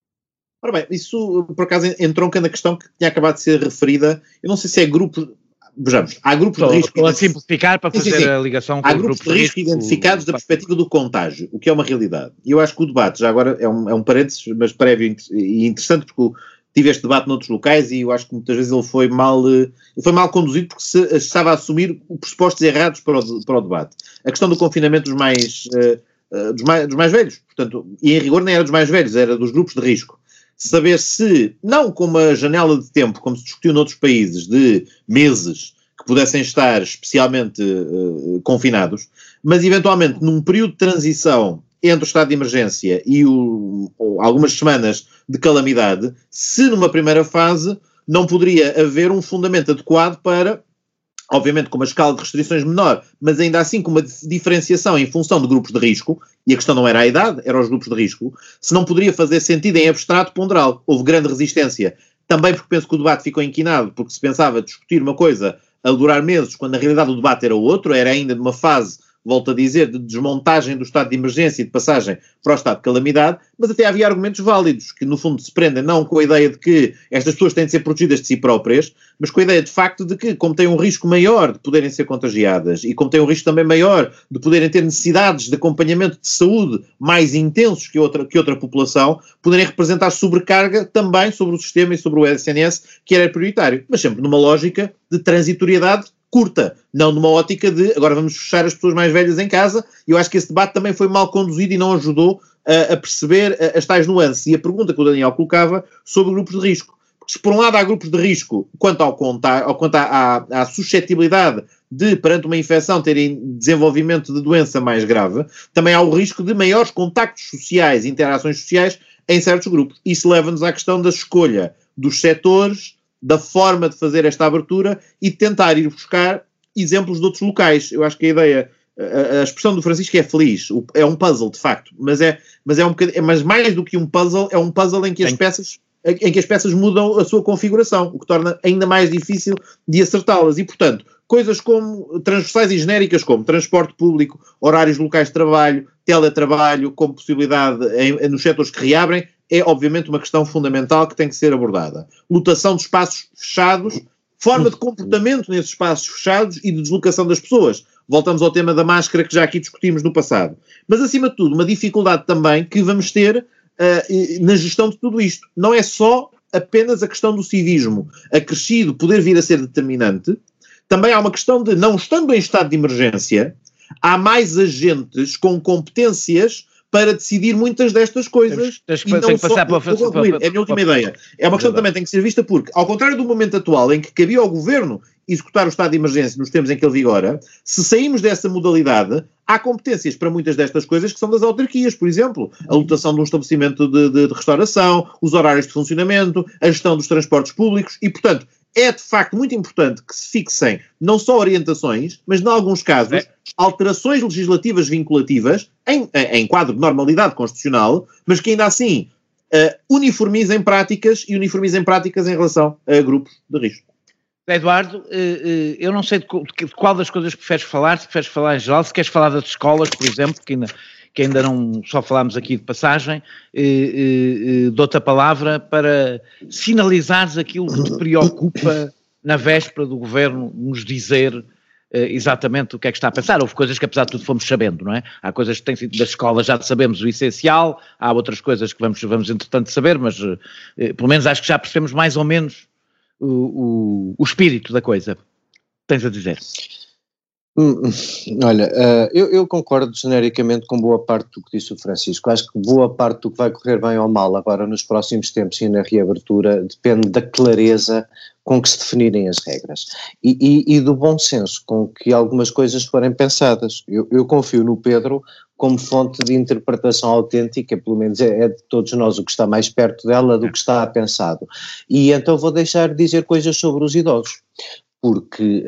Ora bem, isso por acaso entronca na questão que tinha acabado de ser referida, eu não sei se é grupo, vejamos, há grupos Estou, de risco... Estou a simplificar para fazer sim, sim, sim. a ligação com há os grupos, grupos de risco, risco identificados o... da perspectiva do contágio, o que é uma realidade. E eu acho que o debate, já agora é um, é um parênteses, mas prévio e interessante, porque tive este debate noutros locais e eu acho que muitas vezes ele foi mal, ele foi mal conduzido porque se estava a assumir pressupostos errados para o, para o debate. A questão do confinamento dos mais, uh, uh, dos mais, dos mais velhos, portanto, e em rigor nem era dos mais velhos, era dos grupos de risco. Saber se, não com uma janela de tempo, como se discutiu noutros países, de meses, que pudessem estar especialmente uh, confinados, mas eventualmente num período de transição entre o estado de emergência e o, algumas semanas de calamidade, se numa primeira fase não poderia haver um fundamento adequado para, obviamente com uma escala de restrições menor, mas ainda assim com uma diferenciação em função de grupos de risco, e a questão não era a idade, eram os grupos de risco, se não poderia fazer sentido em abstrato ponderal. Houve grande resistência, também porque penso que o debate ficou inquinado, porque se pensava discutir uma coisa a durar meses, quando na realidade o debate era outro, era ainda numa fase, volto a dizer, de desmontagem do estado de emergência e de passagem para o estado de calamidade, mas até havia argumentos válidos, que no fundo se prendem não com a ideia de que estas pessoas têm de ser protegidas de si próprias, mas com a ideia de facto de que, como têm um risco maior de poderem ser contagiadas e como têm um risco também maior de poderem ter necessidades de acompanhamento de saúde mais intensos que outra, que outra população, poderem representar sobrecarga também sobre o sistema e sobre o S N S, que era prioritário, mas sempre numa lógica de transitoriedade curta, não numa ótica de agora vamos fechar as pessoas mais velhas em casa. E eu acho que esse debate também foi mal conduzido e não ajudou a, a perceber as tais nuances. E a pergunta que o Daniel colocava sobre grupos de risco. Porque se por um lado há grupos de risco quanto, ao contar, ou quanto à, à, à suscetibilidade de, perante uma infecção, terem desenvolvimento de doença mais grave, também há o risco de maiores contactos sociais, interações sociais em certos grupos. Isso leva-nos à questão da escolha dos setores, da forma de fazer esta abertura e de tentar ir buscar exemplos de outros locais. Eu acho que a ideia, a, a expressão do Francisco é feliz, o, é um puzzle de facto, mas é, mas é um bocadinho, mas mais do que um puzzle, é um puzzle em que as peças, em que as peças mudam a sua configuração, o que torna ainda mais difícil de acertá-las e, portanto, coisas como transversais e genéricas como transporte público, horários locais de trabalho, teletrabalho, como possibilidade em, nos setores que reabrem, é obviamente uma questão fundamental que tem que ser abordada. Lotação de espaços fechados, forma de comportamento nesses espaços fechados e de deslocação das pessoas. Voltamos ao tema da máscara que já aqui discutimos no passado. Mas, acima de tudo, uma dificuldade também que vamos ter uh, na gestão de tudo isto. Não é só apenas a questão do civismo acrescido poder vir a ser determinante, também há uma questão de, não estando em estado de emergência, há mais agentes com competências para decidir muitas destas coisas. Tens, tens, e não tens só, passar para, para, para, para, é a minha última ideia. É uma questão que também tem que ser vista porque, ao contrário do momento atual em que cabia ao Governo executar o estado de emergência nos termos em que ele vigora, se saímos dessa modalidade, há competências para muitas destas coisas que são das autarquias, por exemplo, a lotação de um estabelecimento de, de, de restauração, os horários de funcionamento, a gestão dos transportes públicos e, portanto, é de facto muito importante que se fixem não só orientações, mas, em alguns casos, é. alterações legislativas vinculativas em, em quadro de normalidade constitucional, mas que ainda assim uh, uniformizem práticas e uniformizem práticas em relação a grupos de risco. Eduardo, eu não sei de qual das coisas preferes falar, se preferes falar em geral, se queres falar das escolas, por exemplo, que ainda, que ainda não só falámos aqui de passagem, dou-te a palavra para sinalizares aquilo que te preocupa na véspera do Governo nos dizer exatamente o que é que está a pensar. Houve coisas que apesar de tudo fomos sabendo, não é? Há coisas que têm sido das escolas, já sabemos o essencial, há outras coisas que vamos, vamos entretanto saber, mas pelo menos acho que já percebemos mais ou menos O, o, o espírito da coisa. Tens a dizer? Hum, olha, uh, eu, eu concordo genericamente com boa parte do que disse o Francisco. Acho que boa parte do que vai correr bem ou mal agora nos próximos tempos e na reabertura depende da clareza com que se definirem as regras e, e, e do bom senso com que algumas coisas forem pensadas. Eu, eu confio no Pedro como fonte de interpretação autêntica, pelo menos é, é de todos nós o que está mais perto dela do que está pensado. E então vou deixar de dizer coisas sobre os idosos, porque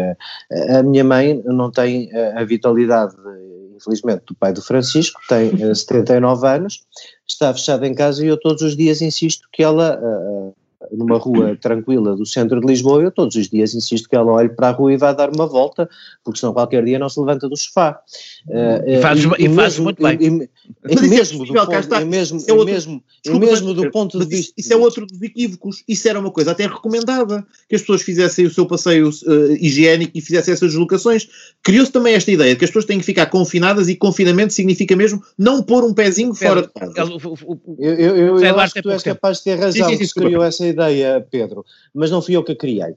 uh, a minha mãe não tem a vitalidade, infelizmente, do pai do Francisco, tem uh, setenta e nove anos, está fechada em casa e eu todos os dias insisto que ela... Uh, numa rua tranquila do centro de Lisboa, eu todos os dias insisto que ela olhe para a rua e vá dar uma volta, porque senão qualquer dia não se levanta do sofá. Uh, e fazes, e, e fazes mesmo, muito bem. E, e, e mesmo do ponto, está, mesmo, é outro, mesmo, desculpa, mesmo mas, do ponto de vista... Isso é outro dos equívocos, isso era uma coisa até recomendada, que as pessoas fizessem o seu passeio uh, higiênico e fizessem essas deslocações. Criou-se também esta ideia de que as pessoas têm que ficar confinadas e confinamento significa mesmo não pôr um pezinho fora de casa. Eu, eu, eu, eu acho que tu és capaz de ter razão sim, sim, sim, que criou essa ideia, Pedro, mas não fui eu que a criei.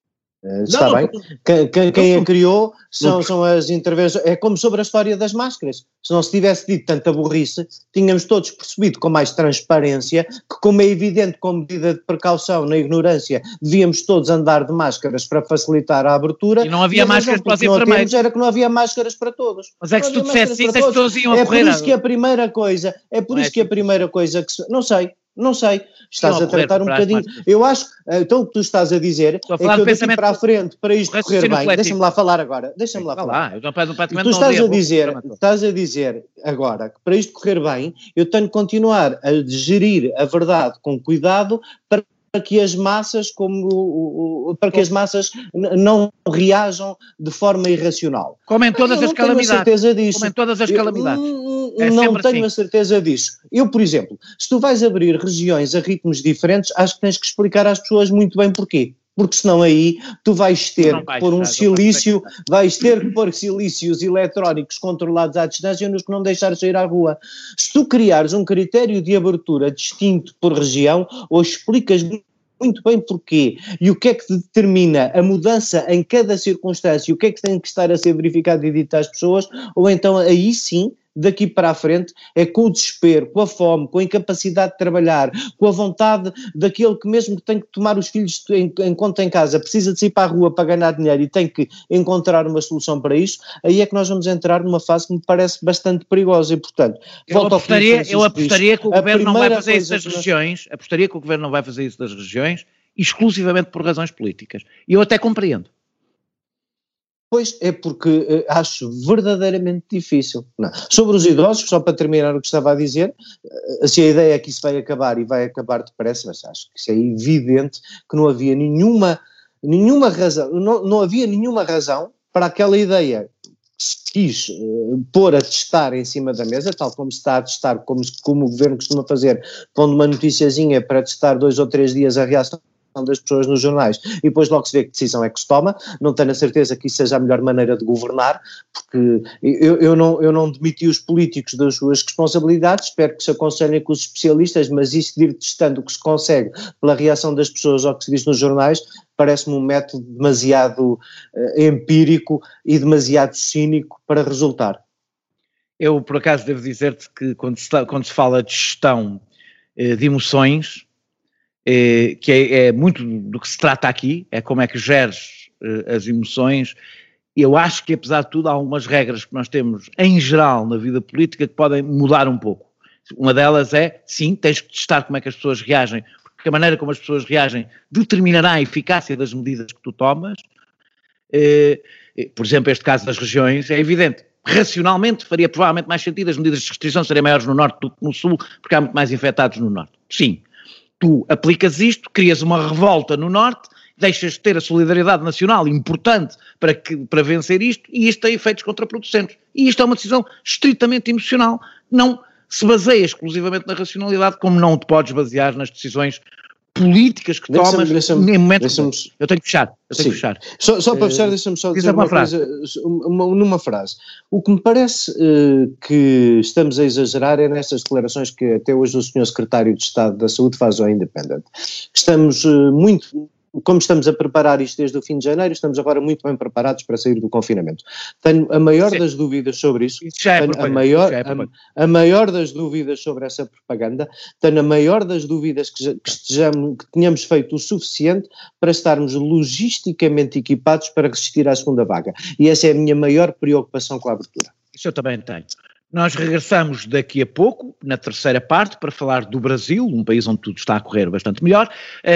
Uh, está não, bem? Não, quem, quem, quem a criou são, são as intervenções. É como sobre a história das máscaras. Se não se tivesse dito tanta burrice, tínhamos todos percebido com mais transparência que, como é evidente, como medida de precaução na ignorância, devíamos todos andar de máscaras para facilitar a abertura. E não havia máscaras para os enfermeiros. Era que não havia máscaras para todos. Mas é que se tu dissesse isso, as pessoas iam a correr. É por isso que a primeira coisa, é por isso que a primeira coisa que se, não sei. Não sei, estás a tratar um bocadinho, eu acho, então o que tu estás a dizer é que eu daqui para a frente, para isto correr bem, deixa-me lá falar agora, deixa-me lá falar, tu estás a dizer, estás a dizer agora que para isto correr bem, eu tenho que continuar a gerir a verdade com cuidado para para que as massas, como, para que as massas não reajam de forma irracional. Como em todas as calamidades. Não tenho a certeza disso. Como em todas as calamidades. Eu, é não tenho assim. a certeza disso. Eu, por exemplo, se tu vais abrir regiões a ritmos diferentes, acho que tens que explicar às pessoas muito bem porquê. Porque senão aí tu vais ter que pôr um silício, vais ter que pôr silícios eletrónicos controlados à distância nos que não deixares sair à rua. Se tu criares um critério de abertura distinto por região, ou explicas muito bem porquê e o que é que determina a mudança em cada circunstância, o que é que tem que estar a ser verificado e dito às pessoas, ou então aí sim, daqui para a frente, é com o desespero, com a fome, com a incapacidade de trabalhar, com a vontade daquele que mesmo que tem que tomar os filhos em, em conta em casa, precisa de sair para a rua para ganhar dinheiro e tem que encontrar uma solução para isso, aí é que nós vamos entrar numa fase que me parece bastante perigosa e, portanto, eu apostaria, eu apostaria que o Governo não vai fazer isso das regiões, nós... apostaria que o Governo não vai fazer isso das regiões exclusivamente por razões políticas. E eu até compreendo. Pois, é porque uh, acho verdadeiramente difícil. Não. Sobre os idosos, só para terminar o que estava a dizer, uh, se a ideia é que isso vai acabar e vai acabar depressa, mas acho que isso é evidente que não havia nenhuma, nenhuma razão, não, não havia nenhuma razão para aquela ideia que se quis uh, pôr a testar em cima da mesa, tal como se está a testar, como, como o Governo costuma fazer, pondo uma noticiazinha para testar dois ou três dias a reação das pessoas nos jornais e depois logo se vê que decisão é que se toma. Não tenho a certeza que isso seja a melhor maneira de governar, porque eu, eu, não, eu não demiti os políticos das suas responsabilidades, espero que se aconselhem com os especialistas, mas isso de ir testando o que se consegue pela reação das pessoas ao que se diz nos jornais parece-me um método demasiado uh, empírico e demasiado cínico para resultar. Eu, por acaso, devo dizer-te que quando se, quando se fala de gestão eh, de emoções, eh, que é, é muito do que se trata aqui, é como é que geres eh, as emoções, eu acho que, apesar de tudo, há algumas regras que nós temos, em geral, na vida política, que podem mudar um pouco. Uma delas é, sim, tens que testar como é que as pessoas reagem, porque a maneira como as pessoas reagem determinará a eficácia das medidas que tu tomas. Eh, por exemplo, este caso das regiões é evidente. Racionalmente faria provavelmente mais sentido as medidas de restrição serem maiores no norte do que no sul, porque há muito mais infectados no norte. Sim, tu aplicas isto, crias uma revolta no norte, deixas de ter a solidariedade nacional importante para, que, para vencer isto, e isto tem efeitos contraproducentes. E isto é uma decisão estritamente emocional, não se baseia exclusivamente na racionalidade, como não te podes basear nas decisões políticas que deixa-me, tomas deixa-me, em momento. deixa-me, eu tenho que fechar, eu tenho sim. que fechar. Só, só para Uh, fechar, deixa-me só dizer uma uma frase. coisa, uma, numa frase. O que me parece uh, que estamos a exagerar é nestas declarações que até hoje o senhor Secretário de Estado da Saúde faz ao Independent. Estamos uh, muito... Como estamos a preparar isto desde o fim de janeiro, estamos agora muito bem preparados para sair do confinamento. Tenho a maior Sim. das dúvidas sobre isso, Isso já é tenho a maior, é a, a maior das dúvidas sobre essa propaganda, tenho a maior das dúvidas que, que, estejamos, que tenhamos feito o suficiente para estarmos logisticamente equipados para resistir à segunda vaga. E essa é a minha maior preocupação com a abertura. Isso eu também tenho. Nós regressamos daqui a pouco, na terceira parte, para falar do Brasil, um país onde tudo está a correr bastante melhor. Uh, uh,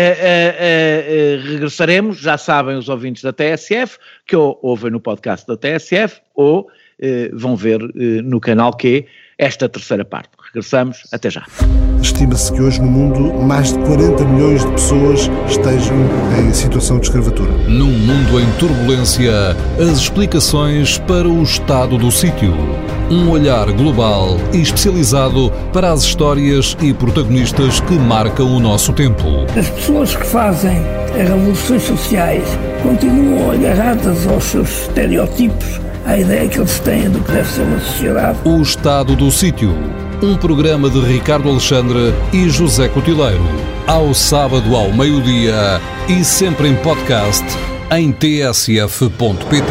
uh, uh, regressaremos, já sabem os ouvintes da T S F, que ou ouvem no podcast da T S F, ou uh, vão ver uh, no canal Q esta terceira parte. Regressamos, até já. Estima-se que hoje no mundo mais de quarenta milhões de pessoas estejam em situação de escravatura. Num mundo em turbulência, as explicações para o estado do sítio. Um olhar global e especializado para as histórias e protagonistas que marcam o nosso tempo. As pessoas que fazem as revoluções sociais continuam agarradas aos seus estereótipos, à ideia que eles têm do que deve ser uma sociedade. O Estado do Sítio. Um programa de Ricardo Alexandre e José Cotileiro. Ao sábado ao meio-dia e sempre em podcast em t s f ponto p t.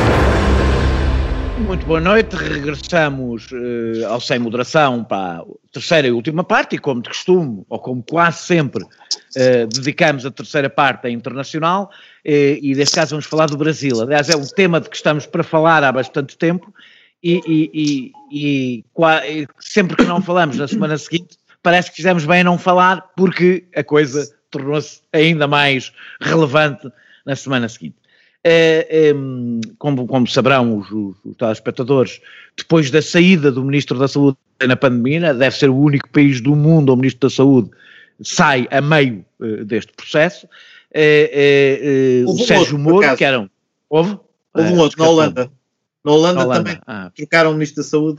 Muito boa noite, regressamos uh, ao Sem Moderação para a terceira e última parte e, como de costume, ou como quase sempre, uh, dedicamos a terceira parte à internacional uh, e deste caso vamos falar do Brasil. Aliás, é um tema de que estamos para falar há bastante tempo e, e, e, e, e sempre que não falamos na semana seguinte parece que fizemos bem a não falar porque a coisa tornou-se ainda mais relevante na semana seguinte. É, é, como, como saberão os, os, os telespectadores, depois da saída do Ministro da Saúde na pandemia, deve ser o único país do mundo onde o Ministro da Saúde sai a meio uh, deste processo. É, é, é, o Sérgio Moro, que eram... Houve? Houve um outro, na Holanda. Na Holanda, na Holanda também ah. trocaram o Ministro da Saúde.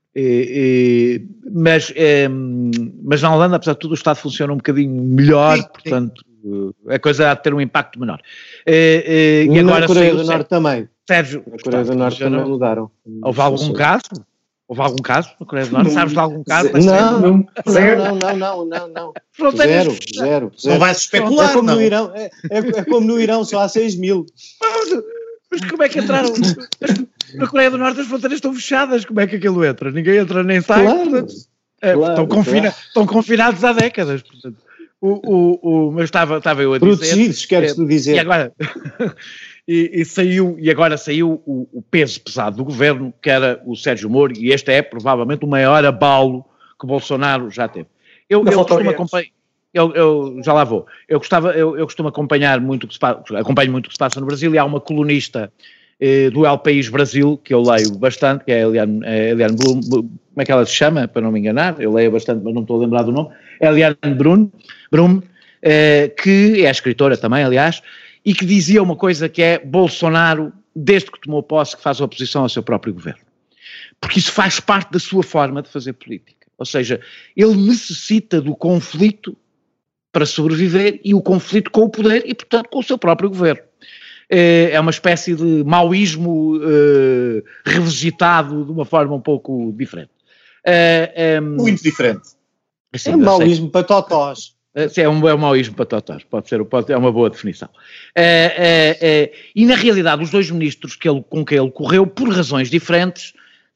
É, é, mas, é, mas na Holanda, apesar de tudo, o Estado funciona um bocadinho melhor, sim, portanto... Sim. A coisa há de ter um impacto menor. E, e, e agora na Coreia do Norte também. Sérgio, na Coreia do Norte também mudaram. Houve algum caso? Houve algum caso na Coreia do Norte? Não, sabes de algum caso? Não, não, não, não, não, não, não. Zero, zero, zero. Não vais especular, é como não. No Irão, é, é como no Irão, só há seis mil. Mas como é que entraram? Na Coreia do Norte as fronteiras estão fechadas, como é que aquilo entra? Ninguém entra nem sai. Claro, portanto, é, claro, estão, confina, claro. estão confinados há décadas, portanto. O, o, o, mas estava, estava eu a dizer... Protegidos, queres tu dizer. E agora, e, e saiu, e agora saiu o, o peso pesado do governo, que era o Sérgio Moro, e este é provavelmente o maior abalo que Bolsonaro já teve. Eu, eu costumo acompanhar... Eu, eu já lá vou. Eu, gostava, eu, eu costumo acompanhar muito o que se passa, acompanho muito o que se passa no Brasil, e há uma colunista eh, do El País Brasil, que eu leio bastante, que é a Eliane, a Eliane Blum, como é que ela se chama, para não me enganar, eu leio bastante, mas não estou a lembrar do nome, Eliane Brum, Brum eh, que é escritora também, aliás, e que dizia uma coisa que é Bolsonaro, desde que tomou posse, que faz oposição ao seu próprio governo. Porque isso faz parte da sua forma de fazer política. Ou seja, ele necessita do conflito para sobreviver e o conflito com o poder e, portanto, com o seu próprio governo. É uma espécie de maoísmo uh, revisitado de uma forma um pouco diferente. Uh, um, Muito diferente. Assim, é um maoísmo para totós. É um, é um maoísmo para totós, pode ser, pode, é uma boa definição. Uh, uh, uh, e, na realidade, os dois ministros que ele, com que ele correu, por razões diferentes,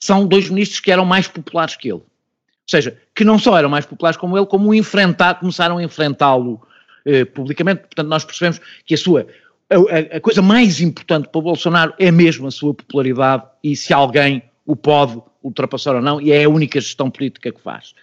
são dois ministros que eram mais populares que ele. Ou seja, que não só eram mais populares como ele, como enfrentar, começaram a enfrentá-lo eh, publicamente. Portanto, nós percebemos que a sua... A, a coisa mais importante para o Bolsonaro é mesmo a sua popularidade e se alguém o pode ultrapassar ou não, e é a única gestão política que faz.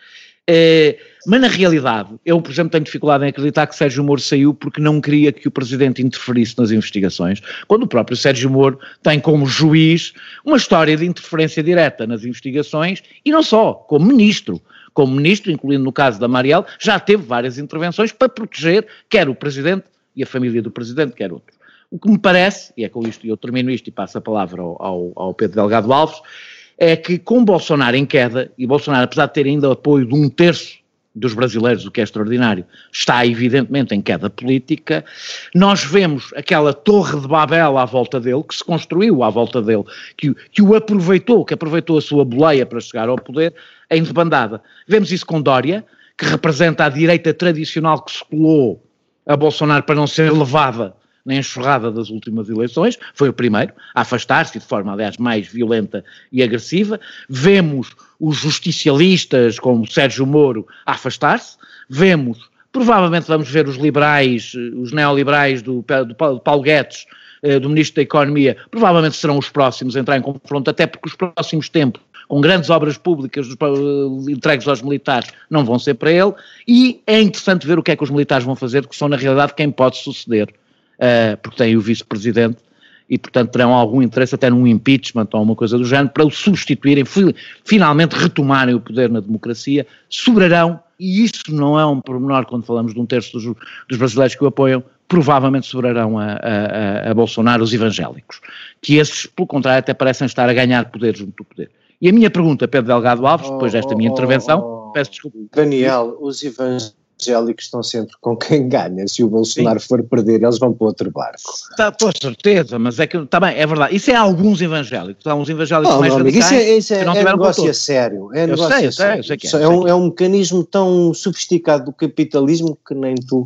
É, mas na realidade, eu, por exemplo, tenho dificuldade em acreditar que Sérgio Moro saiu porque não queria que o Presidente interferisse nas investigações, quando o próprio Sérgio Moro tem como juiz uma história de interferência direta nas investigações, e não só, como ministro. Como ministro, incluindo no caso da Marielle, já teve várias intervenções para proteger quer o Presidente e a família do Presidente, quer outros. O que me parece, e é com isto, e eu termino isto e passo a palavra ao, ao, ao Pedro Delgado Alves, é que com Bolsonaro em queda, e Bolsonaro, apesar de ter ainda apoio de um terço dos brasileiros, o que é extraordinário, está evidentemente em queda política, nós vemos aquela torre de Babel à volta dele, que se construiu à volta dele, que, que o aproveitou, que aproveitou a sua boleia para chegar ao poder, em debandada. Vemos isso com Dória, que representa a direita tradicional que se colou a Bolsonaro para não ser levada na enxurrada das últimas eleições, foi o primeiro a afastar-se de forma, aliás, mais violenta e agressiva. Vemos os justicialistas, como Sérgio Moro, a afastar-se. Vemos, provavelmente vamos ver os liberais, os neoliberais do, do Paulo Guedes, do Ministro da Economia, provavelmente serão os próximos a entrar em confronto, até porque os próximos tempos, com grandes obras públicas entregues aos militares, não vão ser para ele, e é interessante ver o que é que os militares vão fazer, que são na realidade quem pode suceder, uh, porque têm o vice-presidente, e portanto terão algum interesse até num impeachment ou uma coisa do género, para o substituírem, finalmente retomarem o poder na democracia, sobrarão, e isso não é um pormenor quando falamos de um terço dos, dos brasileiros que o apoiam, provavelmente sobrarão a, a, a Bolsonaro os evangélicos, que esses, pelo contrário, até parecem estar a ganhar poder junto do poder. E a minha pergunta, Pedro Delgado Alves, depois desta minha intervenção, oh, oh, peço desculpa. Daniel, os evangélicos estão sempre com quem ganha. Se o Bolsonaro Sim. for perder, eles vão para outro barco. Tá, com certeza, mas é que, também, é verdade. Isso é alguns evangélicos. Há uns evangélicos oh, mais radicais isso é, isso é, que não é tiveram negócio a sério. É eu negócio sei, eu a sei, sério. eu sei que é. É, é, um, é um mecanismo tão sofisticado do capitalismo que nem tu...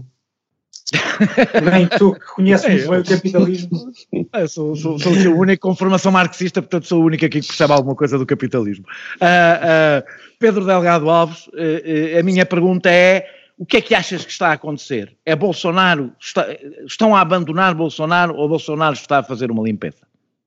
Nem tu que conheces muito bem o capitalismo. Eu sou, sou, sou o único com formação marxista, portanto sou o único aqui que percebe alguma coisa do capitalismo. Uh, uh, Pedro Delgado Alves, uh, uh, a minha pergunta é, o que é que achas que está a acontecer? É Bolsonaro, está, estão a abandonar Bolsonaro ou Bolsonaro está a fazer uma limpeza?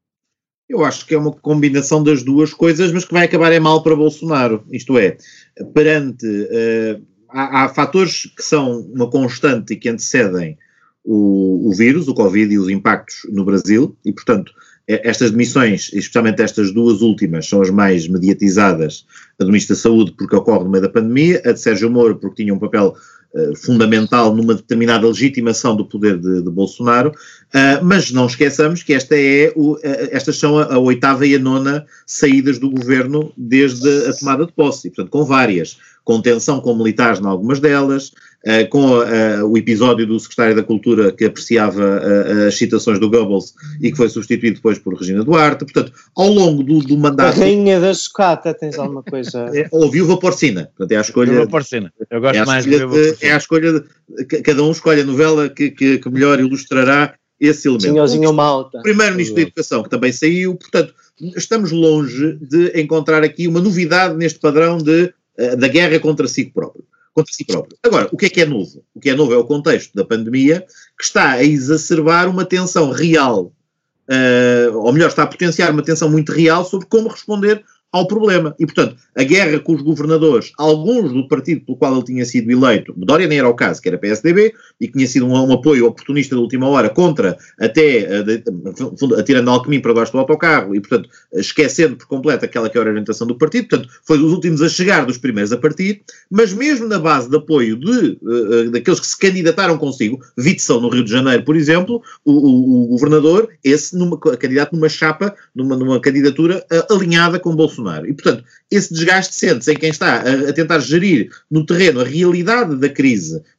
Eu acho que é uma combinação das duas coisas, mas que vai acabar em mal para Bolsonaro. Isto é, perante... Uh, Há, há fatores que são uma constante e que antecedem o, o vírus, o Covid e os impactos no Brasil, e portanto estas demissões, especialmente estas duas últimas, são as mais mediatizadas, a do Ministro da Saúde porque ocorre no meio da pandemia, a de Sérgio Moro porque tinha um papel uh, fundamental numa determinada legitimação do poder de, de Bolsonaro, uh, mas não esqueçamos que esta é o, uh, estas são a, a oitava e a nona saídas do governo desde a tomada de posse, e portanto com várias, com tensão com militares em algumas delas, uh, com uh, o episódio do secretário da Cultura que apreciava uh, as citações do Goebbels e que foi substituído depois por Regina Duarte. Portanto, ao longo do, do mandato... A rainha da sucata, tens alguma coisa... É, ou viúva porcina. Portanto, é a escolha... Viúva porcina. Eu gosto é mais de viúva porcina. É a escolha... De, cada um escolhe a novela que, que, que melhor ilustrará esse elemento. Senhorzinho Malta. O primeiro-ministro da Educação, que também saiu. Portanto, estamos longe de encontrar aqui uma novidade neste padrão de da guerra contra si próprio, contra si próprio. Agora, o que é que é novo? O que é novo é o contexto da pandemia, que está a exacerbar uma tensão real, uh, ou melhor, está a potenciar uma tensão muito real sobre como responder ao problema. E, portanto, a guerra com os governadores, alguns do partido pelo qual ele tinha sido eleito, Dória nem era o caso, que era P S D B, e que tinha sido um, um apoio oportunista de última hora contra, até, uh, atirando Alckmin para baixo do autocarro, e, portanto, esquecendo por completo aquela que era a orientação do partido. Portanto, foi dos últimos a chegar, dos primeiros a partir, mas mesmo na base de apoio de, uh, daqueles que se candidataram consigo, Witzel no Rio de Janeiro, por exemplo, o, o, o governador, esse numa, candidato numa chapa, numa, numa candidatura uh, alinhada com Bolsonaro. E, portanto, esse desgaste sente-se em quem está a, a tentar gerir no terreno a realidade da crise,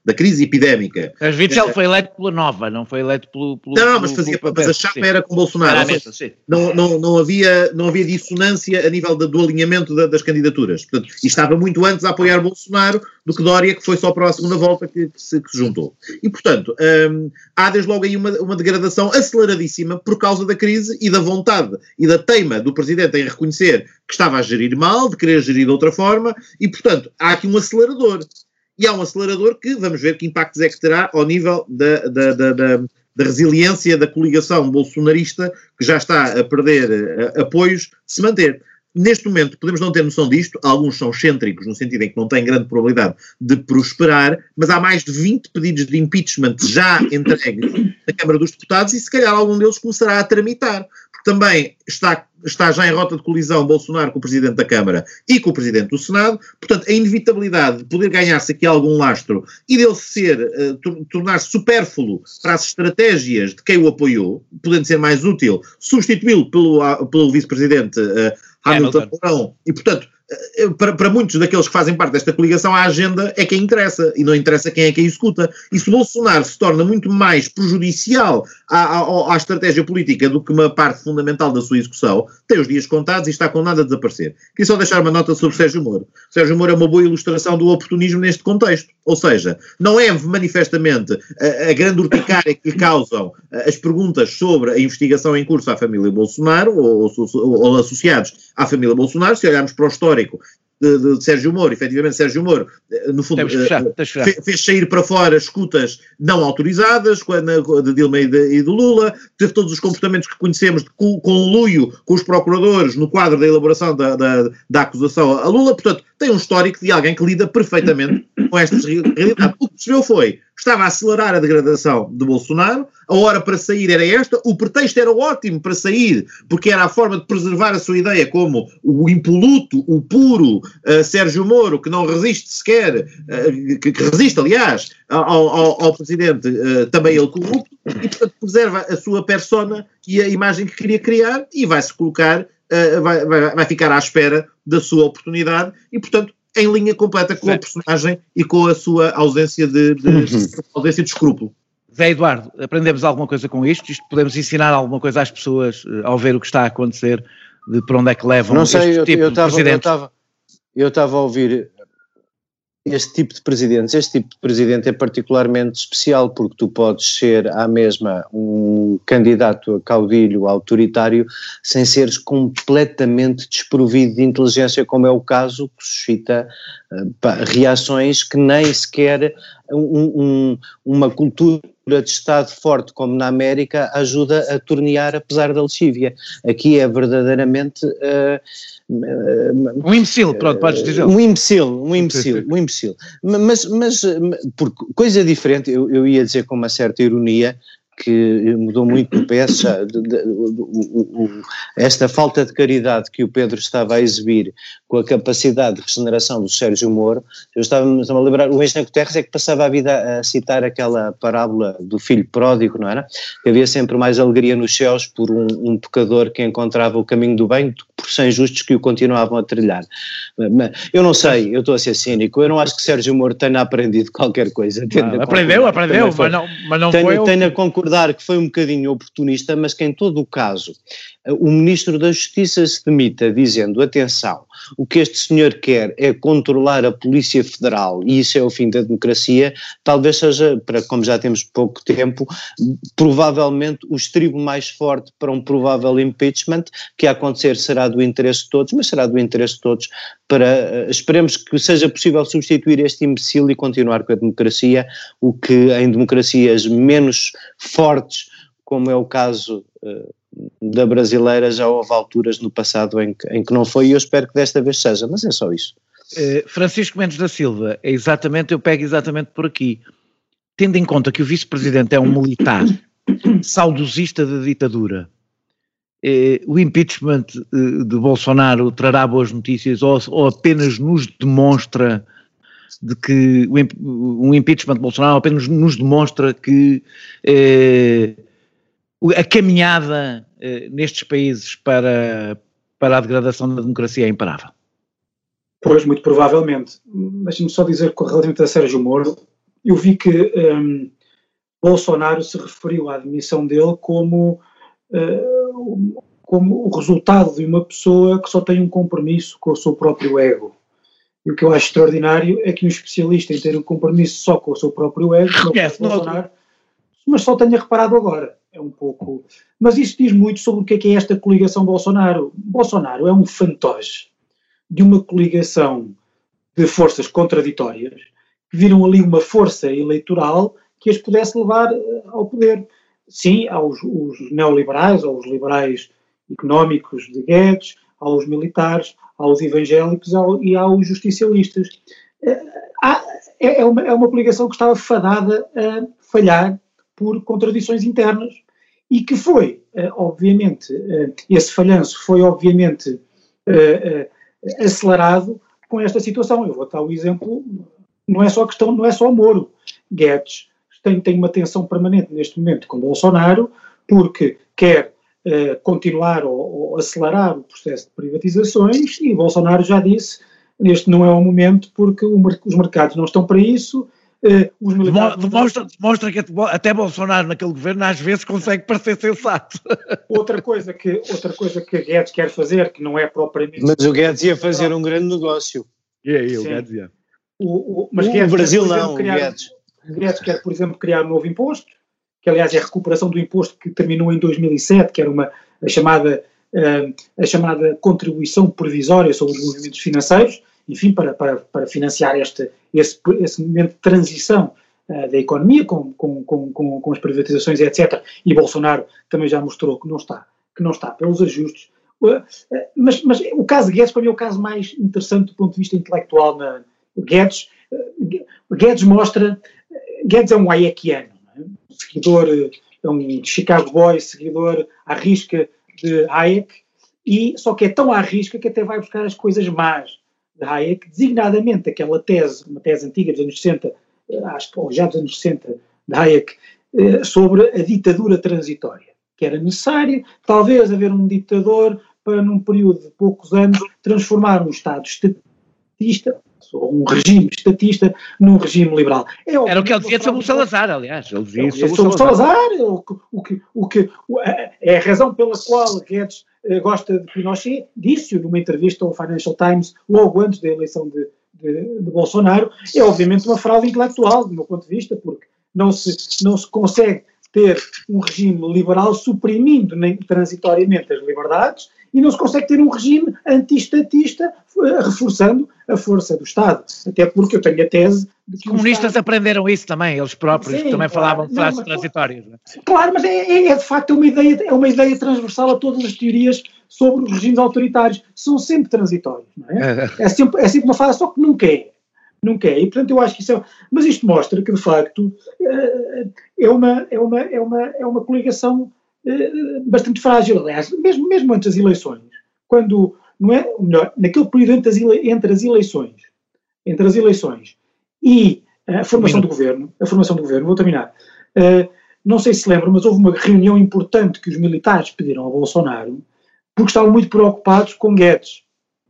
da crise epidémica. Mas Witzel foi eleito pela Nova, não foi eleito pelo... pelo não, não, mas, fazia, pelo, mas a chapa sim. era com Bolsonaro. Era mesmo, sim. Não, não, não, havia, não havia dissonância a nível de, do alinhamento da, das candidaturas. Portanto, e estava muito antes a apoiar Bolsonaro do que Dória, que foi só para a segunda volta que, que, se, que se juntou. E, portanto, hum, há desde logo aí uma, uma degradação aceleradíssima por causa da crise e da vontade e da teima do Presidente em reconhecer que estava a gerir mal, de querer gerir de outra forma, e, portanto, há aqui um acelerador. E há um acelerador que, vamos ver que impactos é que terá ao nível da, da, da, da, da resiliência da coligação bolsonarista, que já está a perder uh, apoios, se manter. Neste momento, podemos não ter noção disto, alguns são excêntricos, no sentido em que não têm grande probabilidade de prosperar, mas há mais de vinte pedidos de impeachment já entregues na Câmara dos Deputados e se calhar algum deles começará a tramitar, porque também está, está já em rota de colisão Bolsonaro com o Presidente da Câmara e com o Presidente do Senado, portanto a inevitabilidade de poder ganhar-se aqui algum lastro e dele ser, uh, tornar-se supérfluo para as estratégias de quem o apoiou, podendo ser mais útil, substituí-lo pelo, uh, pelo Vice-Presidente uh, Hamilton Mourão, e portanto, para, para muitos daqueles que fazem parte desta coligação, a agenda é quem interessa, e não interessa quem é que a executa. E se Bolsonaro se torna muito mais prejudicial à, à, à estratégia política do que uma parte fundamental da sua execução, tem os dias contados e está condenado a desaparecer. Queria só deixar uma nota sobre Sérgio Moro. Sérgio Moro é uma boa ilustração do oportunismo neste contexto. Ou seja, não é manifestamente a, a grande urticária que lhe causam as perguntas sobre a investigação em curso à família Bolsonaro, ou, ou, ou associados à família Bolsonaro. Se olharmos para o histórico De, de, de Sérgio Moro, efetivamente Sérgio Moro, no fundo, fechar, uh, fez, fez sair para fora escutas não autorizadas, quando, de Dilma e de, e de Lula, teve todos os comportamentos que conhecemos de conluio com os procuradores no quadro da elaboração da, da, da acusação a Lula, portanto, tem um histórico de alguém que lida perfeitamente com estas realidades. O que percebeu foi, estava a acelerar a degradação de Bolsonaro, a hora para sair era esta, o pretexto era ótimo para sair, porque era a forma de preservar a sua ideia como o impoluto, o puro uh, Sérgio Moro, que não resiste sequer, uh, que, que resiste, aliás, ao, ao, ao Presidente, uh, também ele corrupto, e portanto preserva a sua persona e a imagem que queria criar e vai-se colocar, uh, vai, vai, vai ficar à espera da sua oportunidade e, portanto, em linha completa com Zé. a personagem e com a sua ausência de, de, uhum. ausência de escrúpulo. Zé Eduardo, aprendemos alguma coisa com isto? Isto podemos ensinar alguma coisa às pessoas ao ver o que está a acontecer, de para onde é que levam Não sei, este eu, tipo eu de tava, presidentes? Eu estava a ouvir este tipo de presidentes. Este tipo de presidente é particularmente especial porque tu podes ser à mesma um candidato a caudilho autoritário sem seres completamente desprovido de inteligência, como é o caso que suscita uh, pá, reações que nem sequer um, um, uma cultura de Estado forte como na América ajuda a tornear, apesar da lexívia. Aqui é verdadeiramente uh, uh, um imbecil, pronto, podes dizer. Um imbecil, um imbecil, um imbecil. Mas, mas por coisa diferente, eu, eu ia dizer com uma certa ironia, que mudou muito no P S já, de, de, de, o, o, esta falta de caridade que o Pedro estava a exibir com a capacidade de regeneração do Sérgio Moro. Eu estava-me a lembrar, o Engenheiro Guterres é que passava a vida a citar aquela parábola do filho pródigo, não era? Que havia sempre mais alegria nos céus por um, um pecador que encontrava o caminho do bem do que por cem justos que o continuavam a trilhar. Eu não sei, eu estou a ser cínico, eu não acho que Sérgio Moro tenha aprendido qualquer coisa. Ah, aprendeu, aprendeu, mas não, mas não tenho, foi... Tenho a concordar que foi um bocadinho oportunista, mas que em todo o caso o Ministro da Justiça se demita dizendo, atenção, o que este senhor quer é controlar a Polícia Federal e isso é o fim da democracia, talvez seja, para, como já temos pouco tempo, provavelmente o estribo mais forte para um provável impeachment, que a acontecer será do interesse de todos, mas será do interesse de todos para, esperemos que seja possível substituir este imbecil e continuar com a democracia, o que em democracias menos fortes, como é o caso uh, da brasileira, já houve alturas no passado em que, em que não foi, e eu espero que desta vez seja, mas é só isso. Uh, Francisco Mendes da Silva, é exatamente, eu pego exatamente por aqui, tendo em conta que o vice-presidente é um militar, saudosista da ditadura, uh, o impeachment uh, de Bolsonaro trará boas notícias ou, ou apenas nos demonstra de que o, um impeachment de Bolsonaro apenas nos demonstra que eh, a caminhada eh, nestes países para, para a degradação da democracia é imparável? Pois, muito provavelmente. Deixa-me só dizer, relativamente a Sérgio Moro, eu vi que um, Bolsonaro se referiu à admissão dele como, uh, como o resultado de uma pessoa que só tem um compromisso com o seu próprio ego. E o que eu acho extraordinário é que um especialista em ter um compromisso só com o seu próprio ego, yes, Bolsonaro, mas só tenha reparado agora. É um pouco... Mas isso diz muito sobre o que é, que é esta coligação Bolsonaro. Bolsonaro é um fantoche de uma coligação de forças contraditórias que viram ali uma força eleitoral que as pudesse levar ao poder. Sim, aos os neoliberais, aos liberais económicos de Guedes, aos militares, aos evangélicos ao, e aos justicialistas. É, é, uma, é uma coligação que estava fadada a falhar por contradições internas e que foi, obviamente, esse falhanço foi obviamente acelerado com esta situação. Eu vou dar o exemplo, não é só questão, não é só Moro. Guedes tem, tem uma tensão permanente neste momento com Bolsonaro porque quer uh, continuar ou, ou acelerar o processo de privatizações e Bolsonaro já disse, este não é o momento porque o, os mercados não estão para isso. Uh, os demonstra, demonstra que até Bolsonaro naquele governo às vezes consegue parecer sensato. Outra coisa que, outra coisa que Guedes quer fazer, que não é propriamente... Mas o Guedes ia fazer um grande negócio. E aí, o Guedes ia. O, o, mas o Guedes Brasil quer, não, criar, o Guedes. Guedes quer, por exemplo, criar um novo imposto, que aliás é a recuperação do imposto que terminou em dois mil e sete, que era uma, a, chamada, uh, a chamada contribuição provisória sobre os movimentos financeiros, enfim, para, para, para financiar este, esse, esse momento de transição uh, da economia com, com, com, com, com as privatizações, etcétera. E Bolsonaro também já mostrou que não está, que não está pelos ajustes. Uh, uh, mas, mas o caso de Guedes, para mim, é o caso mais interessante do ponto de vista intelectual. Na, o Guedes, uh, Guedes mostra... Guedes é um hayekiano, não é? Um seguidor, é um Chicago Boy, seguidor à risca de Hayek, e, só que é tão à risca que até vai buscar as coisas más de Hayek, designadamente aquela tese, uma tese antiga dos anos sessenta, acho que ou já dos anos sessenta, de Hayek, sobre a ditadura transitória, que era necessário, talvez, haver um ditador para, num período de poucos anos, transformar um Estado estatista, ou um regime estatista, num regime liberal. É Era o que ele dizia sobre o Salazar, aliás. Ele dizia sobre, sobre o Salazar, o que, o que, o que, é a razão pela qual Guedes uh, gosta de Pinochet, disse-o numa entrevista ao Financial Times, logo antes da eleição de, de, de Bolsonaro, é obviamente uma fraude intelectual, do meu ponto de vista, porque não se, não se consegue ter um regime liberal suprimindo nem, transitoriamente as liberdades, e não se consegue ter um regime anti-estatista reforçando a força do Estado. Até porque eu tenho a tese de que os comunistas Estado... aprenderam isso também, eles próprios, Sim, também claro. falavam de frases não, mas, transitórias. Não é? Claro, mas é, é, é de facto uma ideia, é uma ideia transversal a todas as teorias sobre os regimes autoritários. São sempre transitórios, não é? É sempre, é sempre uma fase, só que nunca é. Nunca é. E, portanto, eu acho que isso é... Mas isto mostra que, de facto, é uma, é uma, é uma, é uma coligação bastante frágil. Aliás, mesmo, mesmo antes das eleições, quando, não é, ou melhor, naquele período entre as, ele, entre as eleições, entre as eleições e a formação do governo, a formação do governo, vou terminar, uh, não sei se lembram, mas houve uma reunião importante que os militares pediram ao Bolsonaro, porque estavam muito preocupados com Guedes.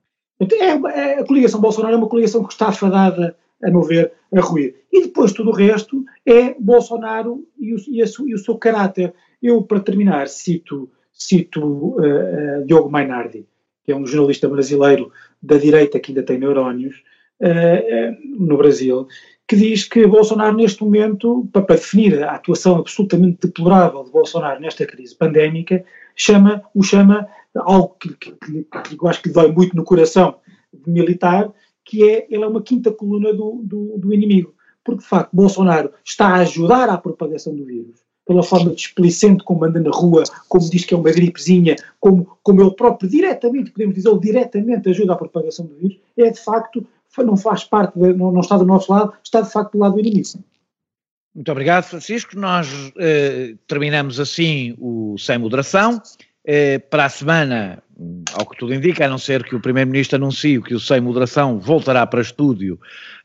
É, é, a coligação Bolsonaro é uma coligação que está afadada, a meu ver, a ruir. E depois tudo o resto é Bolsonaro e o, e a, e o seu caráter. Eu, para terminar, cito, cito uh, uh, Diogo Mainardi, que é um jornalista brasileiro da direita que ainda tem neurónios uh, uh, no Brasil, que diz que Bolsonaro neste momento, para, para definir a atuação absolutamente deplorável de Bolsonaro nesta crise pandémica, chama, o chama algo que, que, que, que eu acho que dói muito no coração militar, que é, ele é uma quinta coluna do, do, do inimigo. Porque, de facto, Bolsonaro está a ajudar à propagação do vírus, pela forma displicente como anda na rua, como diz que é uma gripezinha, como, como ele próprio diretamente, podemos dizer, ele diretamente ajuda à propagação do vírus, é de facto, não faz parte, de, não, não está do nosso lado, está de facto do lado do inimigo. Muito obrigado, Francisco. Nós eh, terminamos assim o Sem Moderação. Eh, para a semana, ao que tudo indica, a não ser que o Primeiro-Ministro anuncie que o Sem Moderação voltará para estúdio,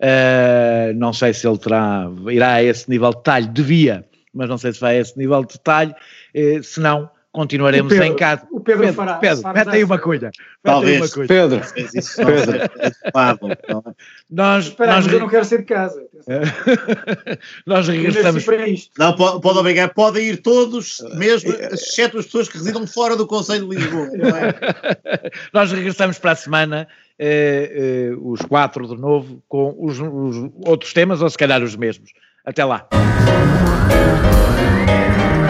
eh, não sei se ele terá, irá a esse nível de detalhe, devia, mas não sei se vai a esse nível de detalhe, eh, se não, continuaremos Pedro, em casa. O Pedro, Pedro, fará. Pedro, fará mete aí uma coisa. Talvez. Uma coisa. Pedro, Isso não Pedro. é adequado, não é? Nós, Espera, nós, mas eu não quero sair de casa. nós regressamos. Para isto. Não, pode, pode obrigar, podem ir todos, mesmo, exceto as pessoas que residam fora do Conselho de Lisboa, não é? Nós regressamos para a semana, eh, eh, os quatro de novo, com os, os outros temas ou se calhar os mesmos. Até lá.